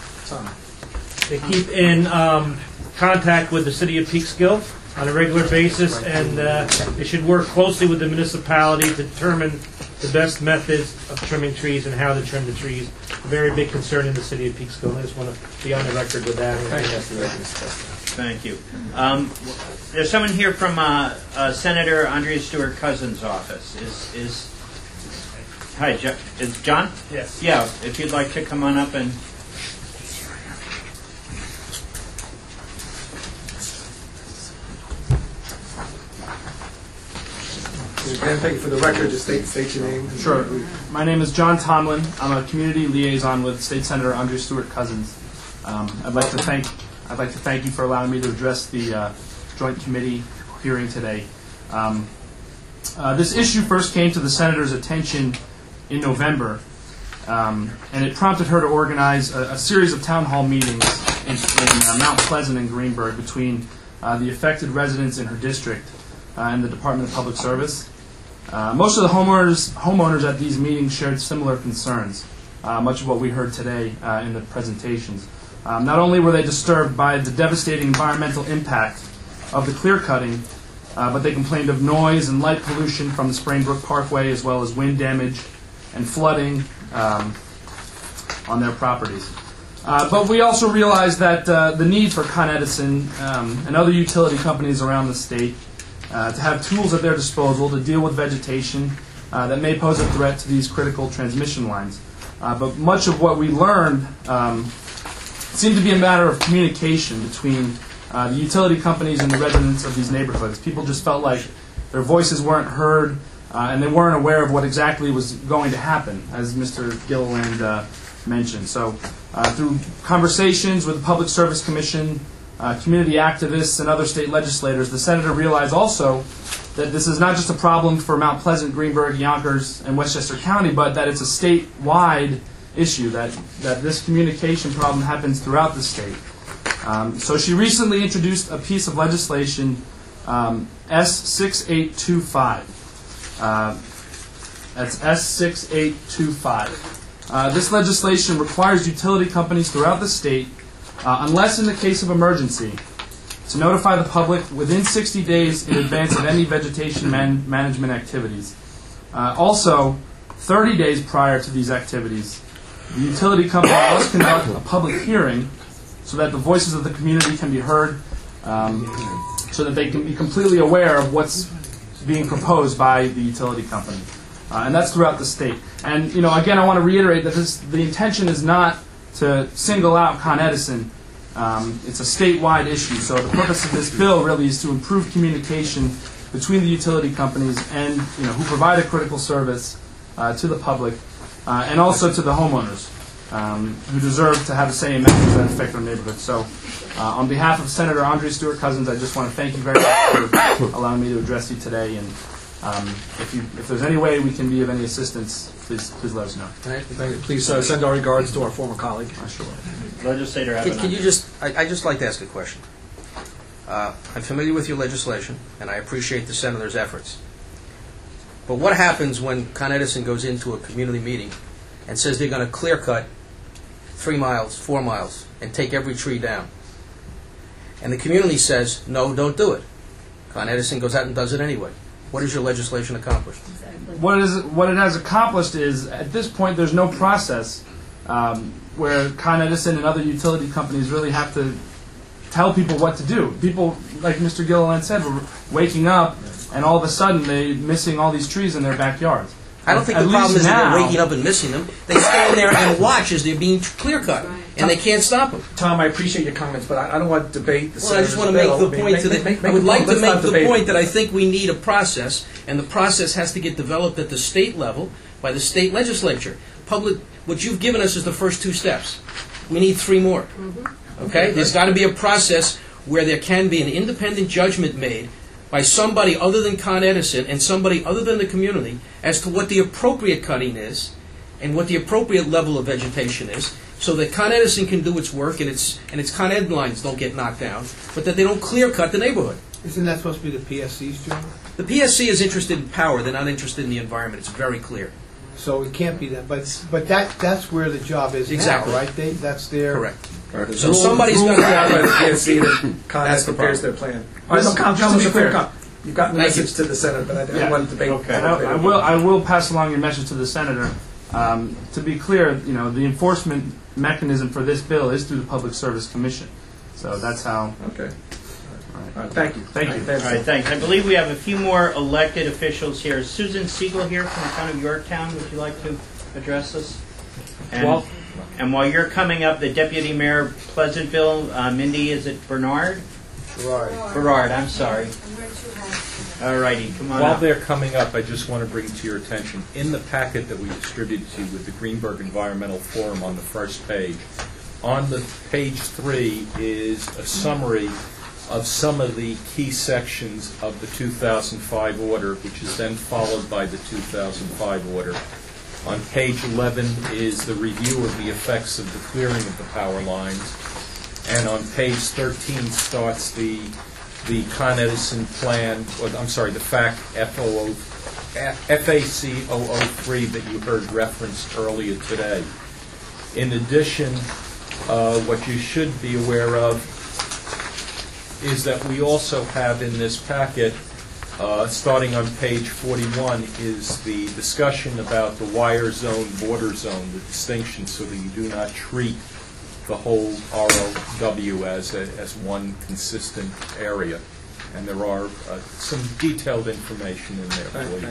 they keep in um, contact with the City of Peekskill on a regular basis, and uh, they should work closely with the municipality to determine the best methods of trimming trees and how to trim the trees. A very big concern in the City of Peekskill, and I just want to be on the record with that. Thank you. Um, there's someone here from uh, uh, Senator Andrea Stewart Cousins' office. Is is hi, jo- is John? Yes. Yeah. If you'd like to come on up and. Again, thank you for the record. Just state, state your name. Sure. My name is John Tomlin. I'm a community liaison with State Senator Andrea Stewart Cousins. Um, I'd like to thank I'd like to thank you for allowing me to address the uh, joint committee hearing today. Um, uh, this issue first came to the senator's attention in November, um, and it prompted her to organize a, a series of town hall meetings in, in uh, Mount Pleasant and Greenburgh between uh, the affected residents in her district uh, and the Department of Public Service. Uh, most of the homeowners homeowners at these meetings shared similar concerns, uh, much of what we heard today uh, in the presentations. Um, not only were they disturbed by the devastating environmental impact of the clear cutting, uh, but they complained of noise and light pollution from the Sprainbrook Parkway, as well as wind damage and flooding um, on their properties. Uh, but we also realized that uh, the need for Con Edison um, and other utility companies around the state uh, to have tools at their disposal to deal with vegetation uh, that may pose a threat to these critical transmission lines. Uh, but much of what we learned um, seemed to be a matter of communication between uh, the utility companies and the residents of these neighborhoods. People just felt like their voices weren't heard, uh, and they weren't aware of what exactly was going to happen, as Mister Gilliland uh, mentioned. So uh, through conversations with the Public Service Commission, uh, community activists, and other state legislators, the senator realized also that this is not just a problem for Mount Pleasant, Greenburgh, Yonkers, and Westchester County, but that it's a statewide issue, that, that this communication problem happens throughout the state. Um, so she recently introduced a piece of legislation, um, S six eight two five. Uh, that's S six eight two five. Uh, this legislation requires utility companies throughout the state, uh, unless in the case of emergency, to notify the public within sixty days in advance of any vegetation man- management activities. Uh, also, thirty days prior to these activities, the utility company must conduct a public hearing so that the voices of the community can be heard, um, so that they can be completely aware of what's being proposed by the utility company. Uh, and that's throughout the state. And, you know, again, I want to reiterate that this, the intention is not to single out Con Edison Um, it's a statewide issue, so the purpose of this bill really is to improve communication between the utility companies and you know who provide a critical service uh, to the public uh, and also to the homeowners um, who deserve to have a say in matters that affect their neighborhood. So, uh, on behalf of Senator Andre Stewart Cousins, I just want to thank you very much for allowing me to address you today. And um, if you if there's any way we can be of any assistance, please please let us know. Thank you. Please uh, send our regards to our former colleague. I sure will. Legislator Can, Avenatti. can you just, I, I just like to ask a question. Uh, I'm familiar with your legislation, and I appreciate the Senator's efforts. But what happens when Con Edison goes into a community meeting and says they're going to clear cut three miles, four miles, and take every tree down? And the community says, no, don't do it. Con Edison goes out and does it anyway. What has your legislation accomplished? What is what it has accomplished is, at this point, there's no process um, where Con Edison and other utility companies really have to tell people what to do. People, like Mister Gilliland said, were waking up and all of a sudden they're missing all these trees in their backyards. I don't think At the problem least is that now- they're waking up and missing them. They stand there and watch as they're being clear cut, and they can't stop them. Tom, I appreciate your comments, but I, I don't want to debate the Well, I just want to make bill. the point to the, Make- make- I would make like the to point. Let's make not the debate point it. that I think we need a process, and the process has to get developed at the state level by the state legislature. Public, what you've given us is the first two steps. We need three more. Okay? There's got to be a process where there can be an independent judgment made by somebody other than Con Edison and somebody other than the community as to what the appropriate cutting is and what the appropriate level of vegetation is, so that Con Edison can do its work and its and its Con Ed lines don't get knocked down, but that they don't clear cut the neighborhood. Isn't that supposed to be the P S C's job? The P S C is interested in power; they're not interested in the environment. It's very clear. So it can't be that, but but that that's where the job is Exactly. now, right? They, that's their Correct. So somebody's rules got to- out by the P S C that Con That's Ed the prepares their problem. plan. All right, so, Con- Just to be Councilman clear. Con, you've gotten the Thank you. message to the Senate, but I, I Yeah. don't want to debate. Okay. And I, I will. I will pass along your message to the senator. Um, to be clear, you know, the enforcement mechanism for this bill is through the Public Service Commission. So that's how. Okay. All right. All right, thank you. Thank you. All right, thanks. I believe we have a few more elected officials here. Susan Siegel here from the town of Yorktown. Would you like to address us? And, Well- and while you're coming up, the Deputy Mayor of Pleasantville, uh, Mindy, is it Bernard? Right. Berard, I'm sorry. All righty, come on While up. they're coming up, I just want to bring to your attention, in the packet that we distributed to you with the Greenberg Environmental Forum on the first page, on the page three is a summary of some of the key sections of the two thousand five order, which is then followed by the two thousand five order. On page eleven is the review of the effects of the clearing of the power lines. And on page thirteen starts the the Con Edison plan, or I'm sorry, the FAC F O O, F A C zero zero three that you heard referenced earlier today. In addition, uh, what you should be aware of is that we also have in this packet, uh, starting on page forty-one, is the discussion about the wire zone, border zone, the distinction, so that you do not treat the whole R O W as a, as one consistent area. And there are uh, some detailed information in there for you.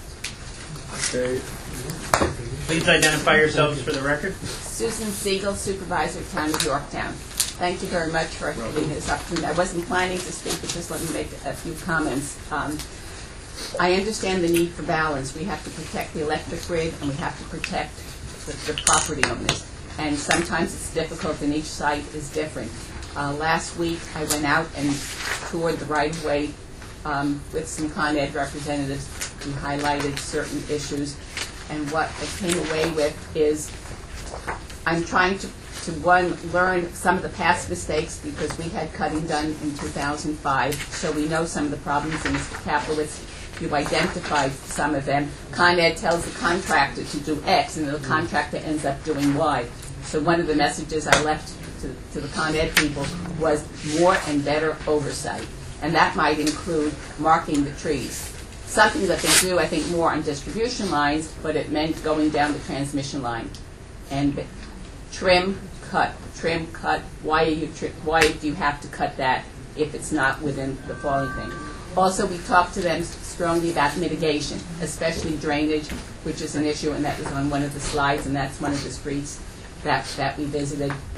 Okay. Please identify yourselves for the record. Susan Siegel, Supervisor, Town of Yorktown. Thank you very much for giving me this opportunity. I wasn't planning to speak, but just let me make a few comments. Um, I understand the need for balance. We have to protect the electric grid, and we have to protect the, the property owners. And sometimes it's difficult, and each site is different. Uh, last week, I went out and toured the right-of-way um, with some Con Ed representatives who highlighted certain issues. And what I came away with is I'm trying to, to one, learn some of the past mistakes, because we had cutting done in two thousand five, so we know some of the problems. And Mister Kaplowitz, you identified some of them. Con Ed tells the contractor to do X, and the contractor ends up doing Y. So one of the messages I left to, to the Con Ed people was more and better oversight. And that might include marking the trees. Something that they do, I think, more on distribution lines, but it meant going down the transmission line. And trim, cut, trim, cut. Why are you tri- why do you have to cut that if it's not within the falling thing? Also, we talked to them strongly about mitigation, especially drainage, which is an issue, and that was on one of the slides, and that's one of the streets that, that we visited.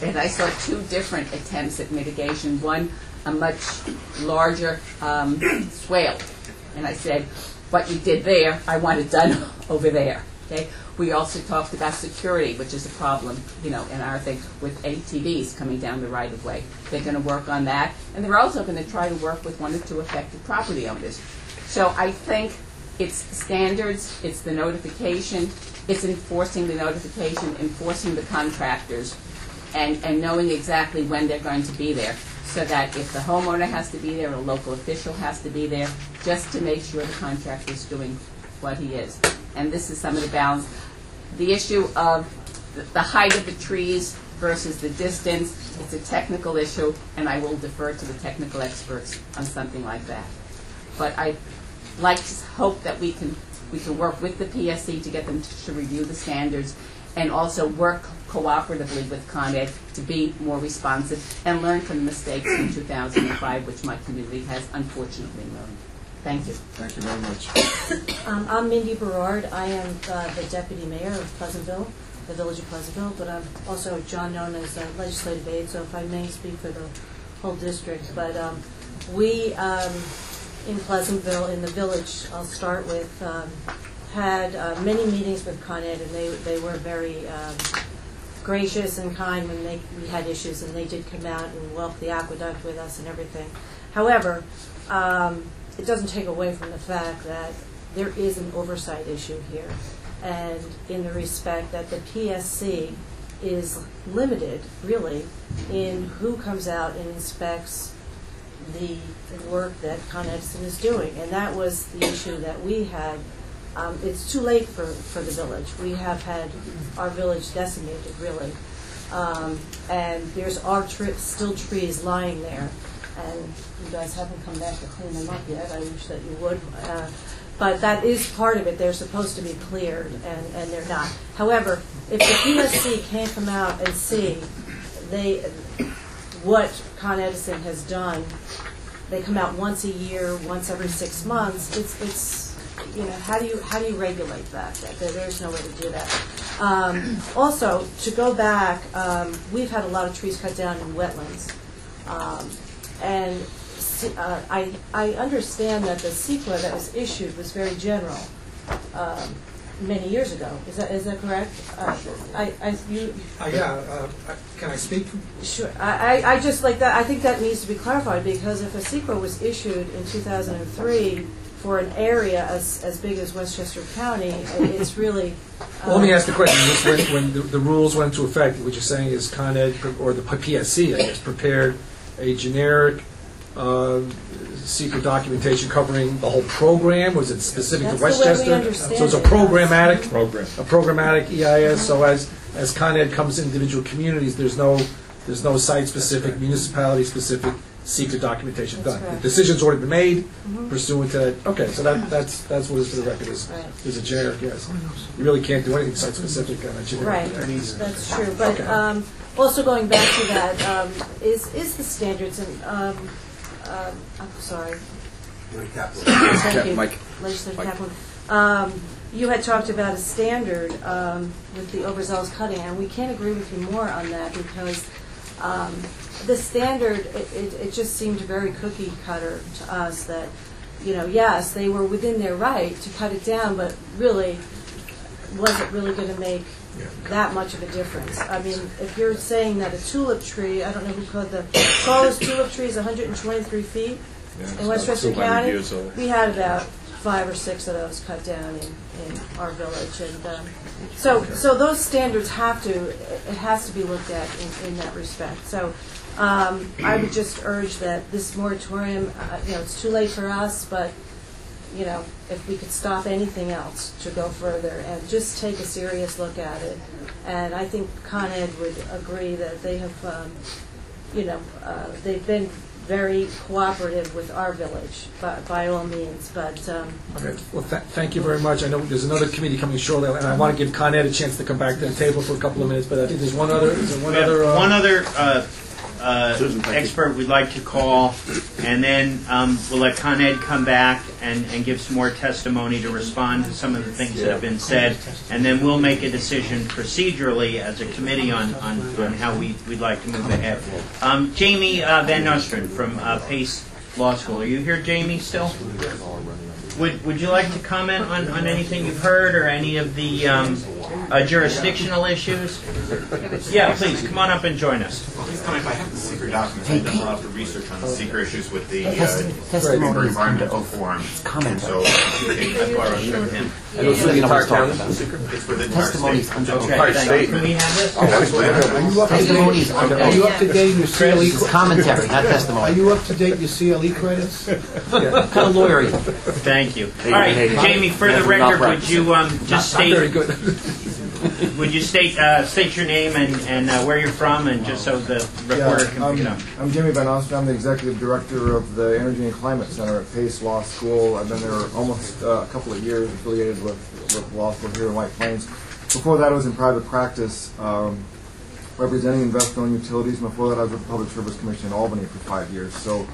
and I saw two different attempts at mitigation. One, a much larger um, swale. And I said, what you did there, I want it done over there. Okay. We also talked about security, which is a problem, you know, in our thing with A T Vs coming down the right of way. They're going to work on that, and they're also going to try to work with one or two affected property owners. So I think it's standards, it's the notification, it's enforcing the notification, enforcing the contractors, and, and knowing exactly when they're going to be there, so that if the homeowner has to be there, or a local official has to be there, just to make sure the contractor is doing what he is. And this is some of the balance. The issue of the, the height of the trees versus the distance, it's a technical issue, and I will defer to the technical experts on something like that. But I like to hope that we can we can work with the P S C to get them to, to review the standards, and also work cooperatively with Con Ed to be more responsive and learn from the mistakes in two thousand five, which my community has unfortunately learned. Thank you. Thank you very much. Um, I'm Mindy Berard. I am uh, the Deputy Mayor of Pleasantville, the Village of Pleasantville, but I'm also John known as a legislative aide, so if I may speak for the whole district. But um, we um, in Pleasantville, in the village, I'll start with, um, had uh, many meetings with Con Ed, and they, they were very um, gracious and kind when they, we had issues, and they did come out and walk the aqueduct with us and everything. However, um, it doesn't take away from the fact that there is an oversight issue here, and in the respect that the P S C is limited, really, in who comes out and inspects the work that Con Edison is doing. And that was the issue that we had. Um, it's too late for, for the village. We have had our village decimated, really. Um, and there's our tri still trees lying there. And you guys haven't come back to clean them up yet. I wish that you would. Uh, but that is part of it. They're supposed to be cleared, and, and they're not. However, if the P S C can't come out and see they what Con Edison has done, they come out once a year, once every six months. It's it's you know how do you how do you regulate that? There, there's no way to do that. Um, also, to go back, um, we've had a lot of trees cut down in wetlands. Um, And uh, I, I understand that the C E Q A that was issued was very general um, many years ago. Is that is that correct? Uh, I, I, you, Uh, yeah, uh, can I speak? Sure. I, I- I just like that. I think that needs to be clarified, because if a C E Q A was issued in two thousand three for an area as, as big as Westchester County, it's really... Um, Well, let me ask the question. Just when, when the, the rules went into effect, what you're saying is Con Ed, or the P S C, I guess, prepared a generic uh, C E Q A documentation covering the whole program? Was it specific That's to Westchester? the way we understand So it's a it. programmatic, Program. a programmatic E I S. So as as Con Ed comes to individual communities, there's no there's no site-specific, municipality-specific C E Q A documentation That's done. correct. The decision's already been made Mhm. pursuant to that. Okay, so that that's that's what is for the record is Right. is a generic yes. You really can't do anything site-specific on a generic. Right, yes. that's true. But Okay. um, also going back to that, um, is is the standards and um, um, I'm sorry. Thank you, Mike. Legislator Mike. Kaplan. Um, you had talked about a standard um, with the overzealous cutting, and we can't agree with you more on that, because um, the standard, it, it, it just seemed very cookie cutter to us that, you know, yes, they were within their right to cut it down, but really, was it really going to make that much of a difference? I mean, if you're saying that a tulip tree, I don't know who called the tallest tulip tree is one hundred twenty-three feet in Westchester County, we had about five or six of those cut down in, in our village, and um, so so those standards have to it has to be looked at in, in that respect. So um, I would just urge that this moratorium, uh, you know, it's too late for us, but you know, if we could stop anything else to go further and just take a serious look at it. And I think Con Ed would agree that they have, um, you know, uh, they've been very cooperative with our village, by, by all means, but... Um, Okay. Well, th thank you very much. I know there's another committee coming shortly, and I want to give Con Ed a chance to come back to the table for a couple of minutes, but I think there's one other, is there one We have other... Uh, one other uh, uh, Susan, thank you. expert we'd like to call, and then um, we'll let Con Ed come back and, and give some more testimony to respond to some of the things that have been said, and then we'll make a decision procedurally as a committee on, on, on how we, we'd like to move ahead. Um, Jamie uh, Van Nostrand from uh, Pace Law School. Are you here, Jamie, still? Would, would you like to comment on, on anything you've heard or any of the um, uh, jurisdictional issues? Yeah, please, come on up and join us. Please comment. I have the secret documents. I've done a lot of research on the secret issues with the uh, testimony Newburgh is under Environmental oath. Forum. Comment. So I borrowed it from him. And it's for the entire town? It's for the entire Testimony state. is under oath. Okay, thank you. Can we have this? Oh, absolutely. Are you up to Testimony is date? under Are you oath. up to date in your C L E? This is commentary, not Are testimony. you up to date in your C L E credits? What kind of lawyer are you? Thank you. All right, Jamie, for the record, would you um, just state Very good. would you state uh, state your name and, and uh, where you're from, and just so the reporter can I'm, pick it up? I'm Jimmy Van Osten. I'm the executive director of the Energy and Climate Center at Pace Law School. I've been there almost uh, a couple of years, affiliated with, with law school here in White Plains. Before that, I was in private practice, um, representing investor-owned utilities. And before that, I was with the Public Service Commission in Albany for five years. So,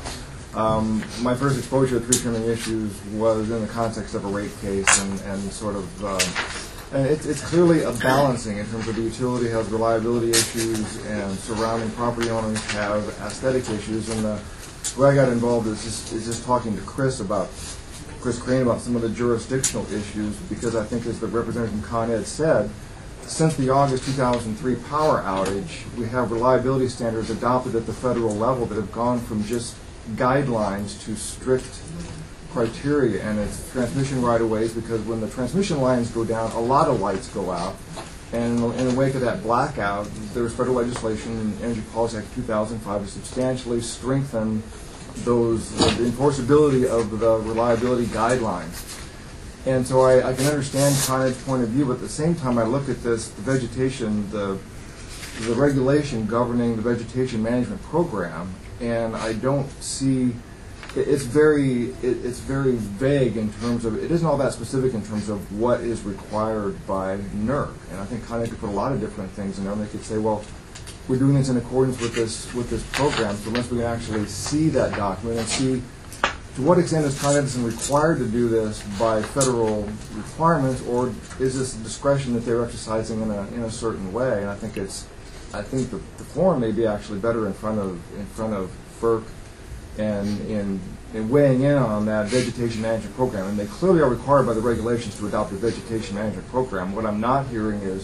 um, my first exposure to tree trimming issues was in the context of a rate case, and, and sort of. Uh, And it's, it's clearly a balancing in terms of the utility has reliability issues and surrounding property owners have aesthetic issues. And the way I got involved is just, is just talking to Chris about, Chris Crane about some of the jurisdictional issues, because I think as the representative from Con Ed said, since the August two thousand three power outage, we have reliability standards adopted at the federal level that have gone from just guidelines to strict criteria, and it's transmission right-of-ways, because when the transmission lines go down, a lot of lights go out. And in the wake of that blackout, there was federal legislation, Energy Policy Act two thousand five, to substantially strengthen those, the enforceability of the reliability guidelines. And so I, I can understand Con Ed's point of view, but at the same time I look at this, the vegetation, the, the regulation governing the vegetation management program, and I don't see, it's very, it, it's very vague in terms of, it isn't all that specific in terms of what is required by N E R C. And I think Con Ed could put a lot of different things in there, and they could say, well, we're doing this in accordance with this with this program, so unless we can actually see that document and see to what extent is Con Edison required to do this by federal requirements, or is this discretion that they're exercising in a in a certain way? And I think it's, I think the, the forum may be actually better in front of in front of F E R C and in in weighing in on that vegetation management program. And they clearly are required by the regulations to adopt a vegetation management program. What I'm not hearing is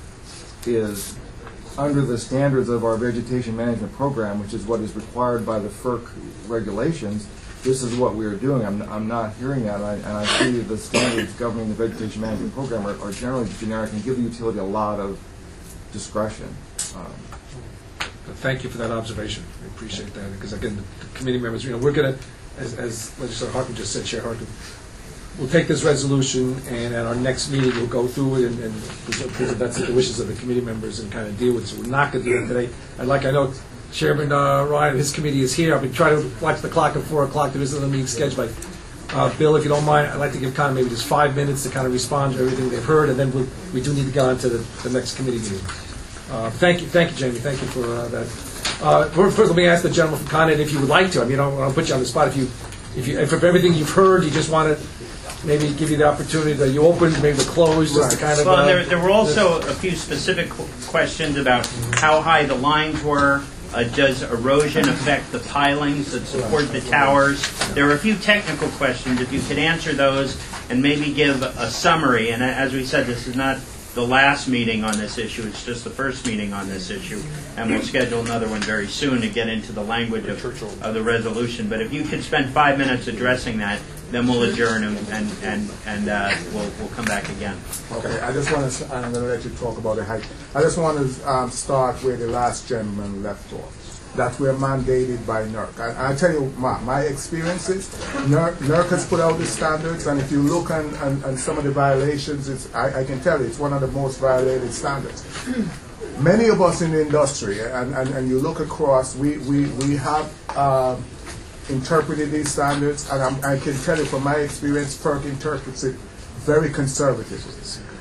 is under the standards of our vegetation management program, which is what is required by the F E R C regulations, this is what we are doing. I'm, I'm not hearing that, and I, and I see the standards governing the vegetation management program are, are generally generic and give the utility a lot of discretion. Um, Thank you for that observation. I appreciate that, because again, the committee members, you know, we're going to, as, as Legislator Harkin just said, Chair Harkin, we'll take this resolution, and at our next meeting, we'll go through it and, and present that's the wishes of the committee members and kind of deal with it. So we're not going to do that today. And like I know Chairman uh, Ryan and his committee is here. I've been trying to watch the clock at four o'clock. There isn't a meeting scheduled. But uh, Bill, if you don't mind, I'd like to give kind of maybe just five minutes to kind of respond to everything they've heard, and then we'll, we do need to get on to the, the next committee meeting. Uh, thank you, thank you, Jamie. Thank you for uh, that. Uh, first, let me ask the gentleman from Con Ed if you would like to. I mean, I don't want to put you on the spot. If you, if you, if of everything you've heard, you just want to maybe give you the opportunity that you open, maybe close, just to kind of. Well, uh, there, there were also a few specific qu- questions about how high the lines were. Uh, does erosion affect the pilings that support the towers? There were a few technical questions. If you could answer those and maybe give a summary. And as we said, this is not the last meeting on this issue. It's just the first meeting on this issue. And we'll schedule another one very soon to get into the language of, of the resolution. But if you could spend five minutes addressing that, then we'll adjourn and, and, and, and uh, we'll, we'll come back again. Okay, I just want to, I'm going to let you talk about the height. I just want to um, start where the last gentleman left off. That we're mandated by N E R C. And I'll tell you my, my experiences. N E R C has put out the standards, and if you look on, on, on some of the violations, it's, I, I can tell you it's one of the most violated standards. Many of us in the industry, and, and, and you look across, we, we, we have uh, interpreted these standards, and I'm, I can tell you from my experience, F E R C interprets it very conservatively.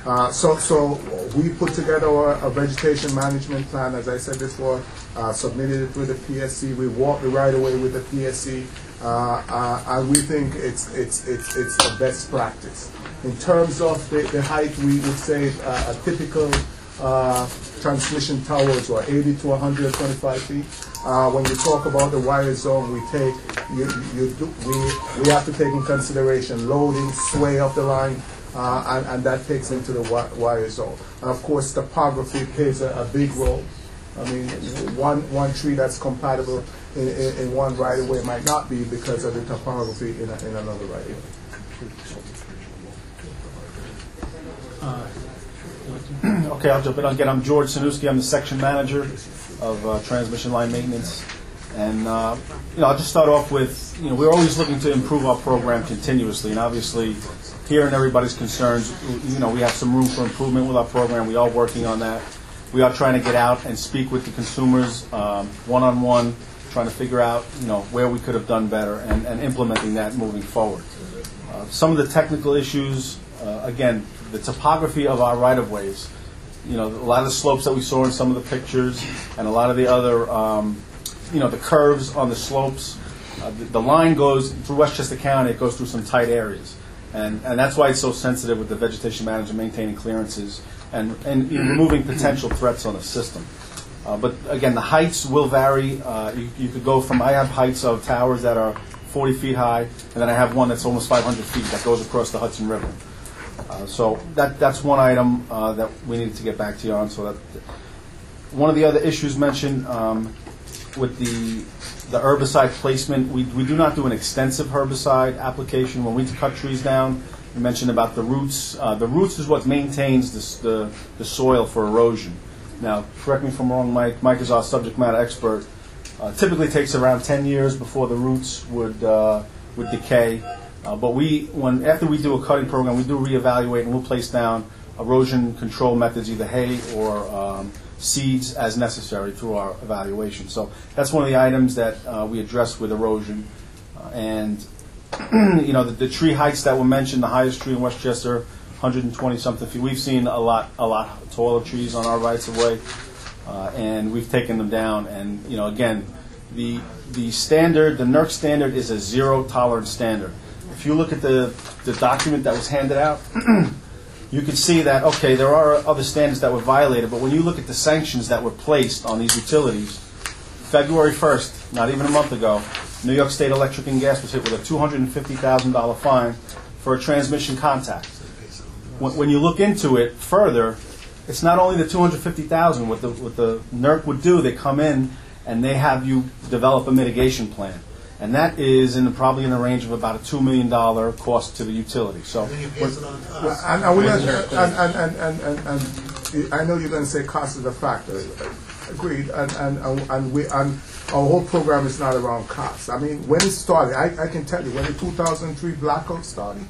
Uh, so, so we put together a, a vegetation management plan, as I said before, uh, submitted it with the P S C. We walked the right away with the P S C, uh, uh, and we think it's it's it's it's a best practice. In terms of the, the height, we would say uh, a typical uh, transmission towers were eighty to one hundred twenty-five feet. Uh, when you talk about the wire zone, we take you, you do, we we have to take in consideration loading, sway of the line. Uh, and, and that takes into the wi wire zone. And of course, topography plays a, a big role. I mean, one, one tree that's compatible in, in, in one right-of-way might not be because of the topography in, a, in another right-of-way. Uh, okay, I'll jump in. Again, I'm George Sanuski. I'm the section manager of uh, transmission line maintenance. And uh, you know, I'll just start off with, you know, we're always looking to improve our program continuously, and obviously, hearing everybody's concerns, you know, we have some room for improvement with our program. We are working on that. We are trying to get out and speak with the consumers um, one-on-one, trying to figure out, you know, where we could have done better and, and implementing that moving forward. Uh, some of the technical issues, uh, again, the topography of our right-of-ways, you know, a lot of the slopes that we saw in some of the pictures and a lot of the other, um, you know, the curves on the slopes, uh, the, the line goes through Westchester County, it goes through some tight areas. And, and that's why it's so sensitive with the vegetation manager maintaining clearances and, and removing potential threats on the system. Uh, but again, the heights will vary. Uh, you, you could go from, I have heights of towers that are forty feet high, and then I have one that's almost five hundred feet that goes across the Hudson River. Uh, so that, that's one item uh, that we needed to get back to you on. So that one of the other issues mentioned um, with the The herbicide placement, we, we do not do an extensive herbicide application. When we cut trees down, you mentioned about the roots. Uh, the roots is what maintains this, the, the soil for erosion. Now, correct me if I'm wrong, Mike. Mike is our subject matter expert. Uh, typically takes around ten years before the roots would, uh, would decay. Uh, but we, when, after we do a cutting program, we do reevaluate and we'll place down erosion control methods, either hay or um, seeds as necessary through our evaluation. So that's one of the items that uh, we address with erosion. Uh, and, you know, the, the tree heights that were mentioned, the highest tree in Westchester, one hundred twenty something feet. We've seen a lot, a lot taller trees on our rights of way, uh, and we've taken them down. And, you know, again, the, the standard, the N E R C standard is a zero tolerance standard. If you look at the, the document that was handed out, you can see that, okay, there are other standards that were violated, but when you look at the sanctions that were placed on these utilities, February first, not even a month ago, New York State Electric and Gas was hit with a two hundred fifty thousand dollar fine for a transmission contact. When, when you look into it further, it's not only the two hundred fifty thousand dollars. What the, what the N E R C would do, they come in and they have you develop a mitigation plan. And that is in the, probably in the range of about a two million dollars cost to the utility. So, well, and, and, we and, and, and, and, and, and I know you're going to say cost is a factor. Agreed. And, and, and, we, and our whole program is not around cost. I mean, when it started, I, I can tell you, when the two thousand three blackout started,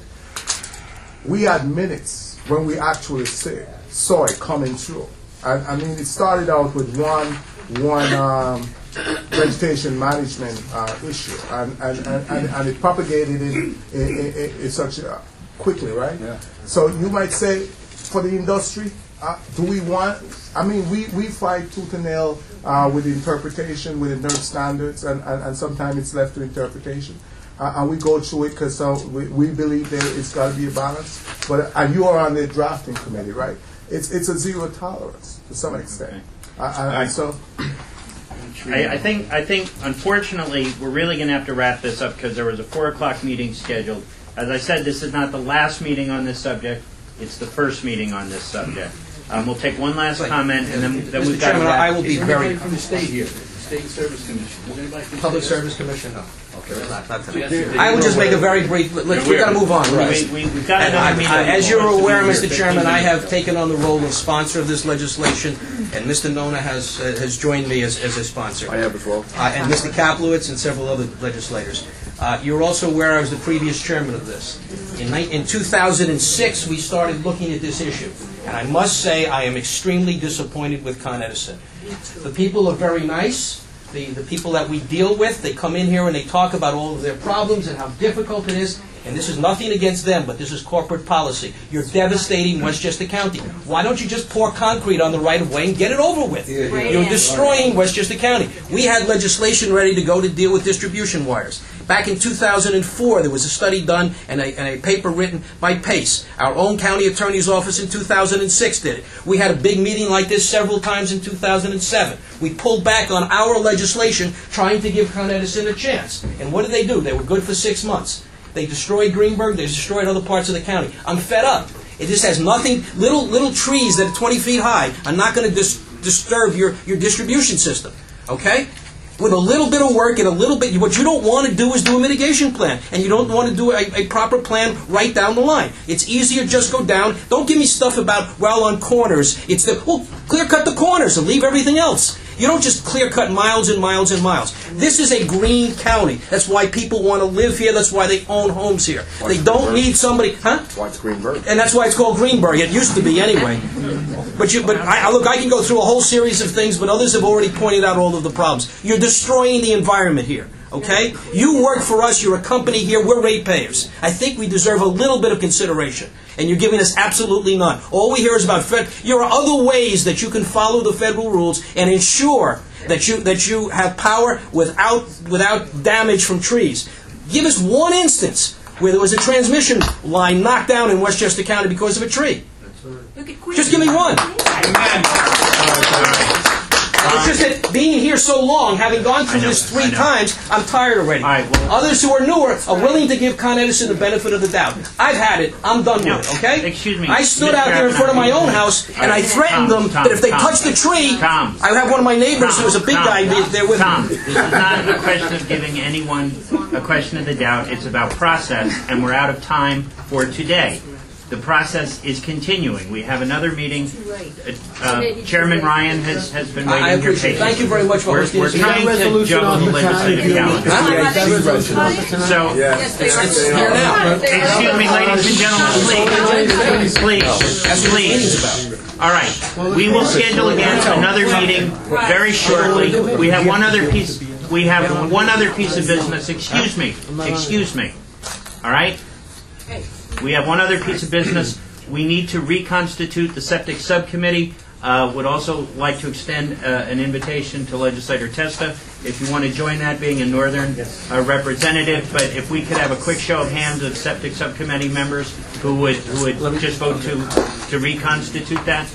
we had minutes when we actually saw it coming through. And, I mean, it started out with one, one, um, vegetation management uh, issue, and, and, and, and, and it propagated in, in, in, in such uh, quickly, right? Yeah. So you might say, for the industry, uh, do we want? I mean, we, we fight tooth and nail uh, with interpretation, with the N E R C standards, and, and, and sometimes it's left to interpretation. Uh, and we go through it because so we, we believe there it's got to be a balance. But and you are on the drafting committee, right? It's it's a zero tolerance to some extent, uh, and, and so. I, I think, I think, unfortunately, we're really going to have to wrap this up because there was a four o'clock meeting scheduled. As I said, this is not the last meeting on this subject. It's the first meeting on this subject. Um, we'll take one last comment, and then, then we've got to wrap. I will be very... Anybody from the state here? State Service Commission? Is anybody from the Public state Service Commission, no. Okay, not, not tonight. Yeah. I will just make a very brief... Let's, we've got to move on. We, we, we've got and another I, meeting. I, as you're aware, Mister Chairman, I have taken on the role of sponsor of this legislation, and Mister Nona has uh, has joined me as, as a sponsor. I have as well. Uh, and Mister Kaplowitz and several other legislators. Uh, you're also aware I was the previous chairman of this. In, in two thousand six, we started looking at this issue. And I must say I am extremely disappointed with Con Edison. The people are very nice. The, the people that we deal with, they come in here and they talk about all of their problems and how difficult it is. and this is nothing against them, but this is corporate policy. You're devastating Westchester County. Why don't you just pour concrete on the right-of-way and get it over with? You're destroying Westchester County. We had legislation ready to go to deal with distribution wires. Back in two thousand four, there was a study done and a, and a paper written by Pace. Our own county attorney's office in two thousand six did it. We had a big meeting like this several times in two thousand seven. We pulled back on our legislation trying to give Con Edison a chance. And what did they do? They were good for six months. They destroyed Greenberg. They destroyed other parts of the county. I'm fed up. It just has nothing. Little little trees that are twenty feet high are not going to dis- disturb your, your distribution system. Okay? With a little bit of work and a little bit, what you don't want to do is do a mitigation plan. And you don't want to do a, a proper plan right down the line. It's easier just go down. Don't give me stuff about, well, on corners. It's the, well, clear cut the corners and leave everything else. You don't just clear cut miles and miles and miles. This is a green county. That's why people want to live here. That's why they own homes here. They don't need somebody, huh? That's why it's Greenberg. And that's why it's called Greenberg. It used to be anyway. But you, but I, look, I can go through a whole series of things, but others have already pointed out all of the problems. You're destroying the environment here. Okay? You work for us. You're a company here. We're ratepayers. I think we deserve a little bit of consideration. And you're giving us absolutely none. All we hear is about Fed. There are other ways that you can follow the federal rules and ensure that you that you have power without without damage from trees. Give us one instance where there was a transmission line knocked down in Westchester County because of a tree. Just give me one. It's just that being here so long, having gone through this three times, I'm tired already. Right, well, Others who are newer are willing to give Con Edison the benefit of the doubt. I've had it. I'm done no, with it, okay? Excuse me. I stood out there in front of my own house, and I threatened Tom, them Tom, that if they Tom, touched the tree, Tom, I would have one of my neighbors Tom, who was a big Tom, guy there with Tom, me. this is not a question of giving anyone a question of the doubt. It's about process, and we're out of time for today. The process is continuing. We have another meeting. Uh, Chairman Ryan has, has been waiting I here appreciate it. patiently. Thank you very much for We're, hosting we're this. trying to juggle the legislative calendar. So, It's here now. excuse me, ladies and gentlemen, please, please, please. All right, we will schedule again another meeting very shortly. We have one other piece. We have one other piece of business. Excuse me. Excuse me. All right. We have one other piece of business. We need to reconstitute the septic subcommittee. Uh, would also like to extend uh, an invitation to Legislator Testa if you want to join that, being a northern uh, representative. But if we could have a quick show of hands of septic subcommittee members who would who would just vote to to reconstitute that.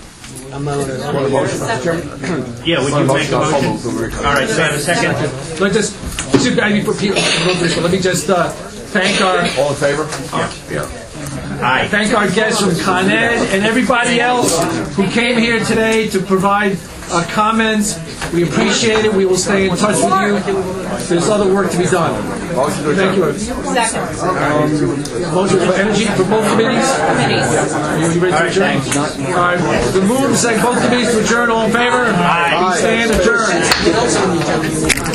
Yeah, would you make a motion? All right, so I have a second. Let just, let me just uh, thank our... All in favor? Yeah. I thank our guests from Con Ed and everybody else who came here today to provide uh, comments. We appreciate it. We will stay in touch with you. There's other work to be done. Thank you. Second. Um, motion for energy for both committees? Committees. You ready to adjourn? All right. The move to second both committees to adjourn. All in favor? Aye. Stand adjourned.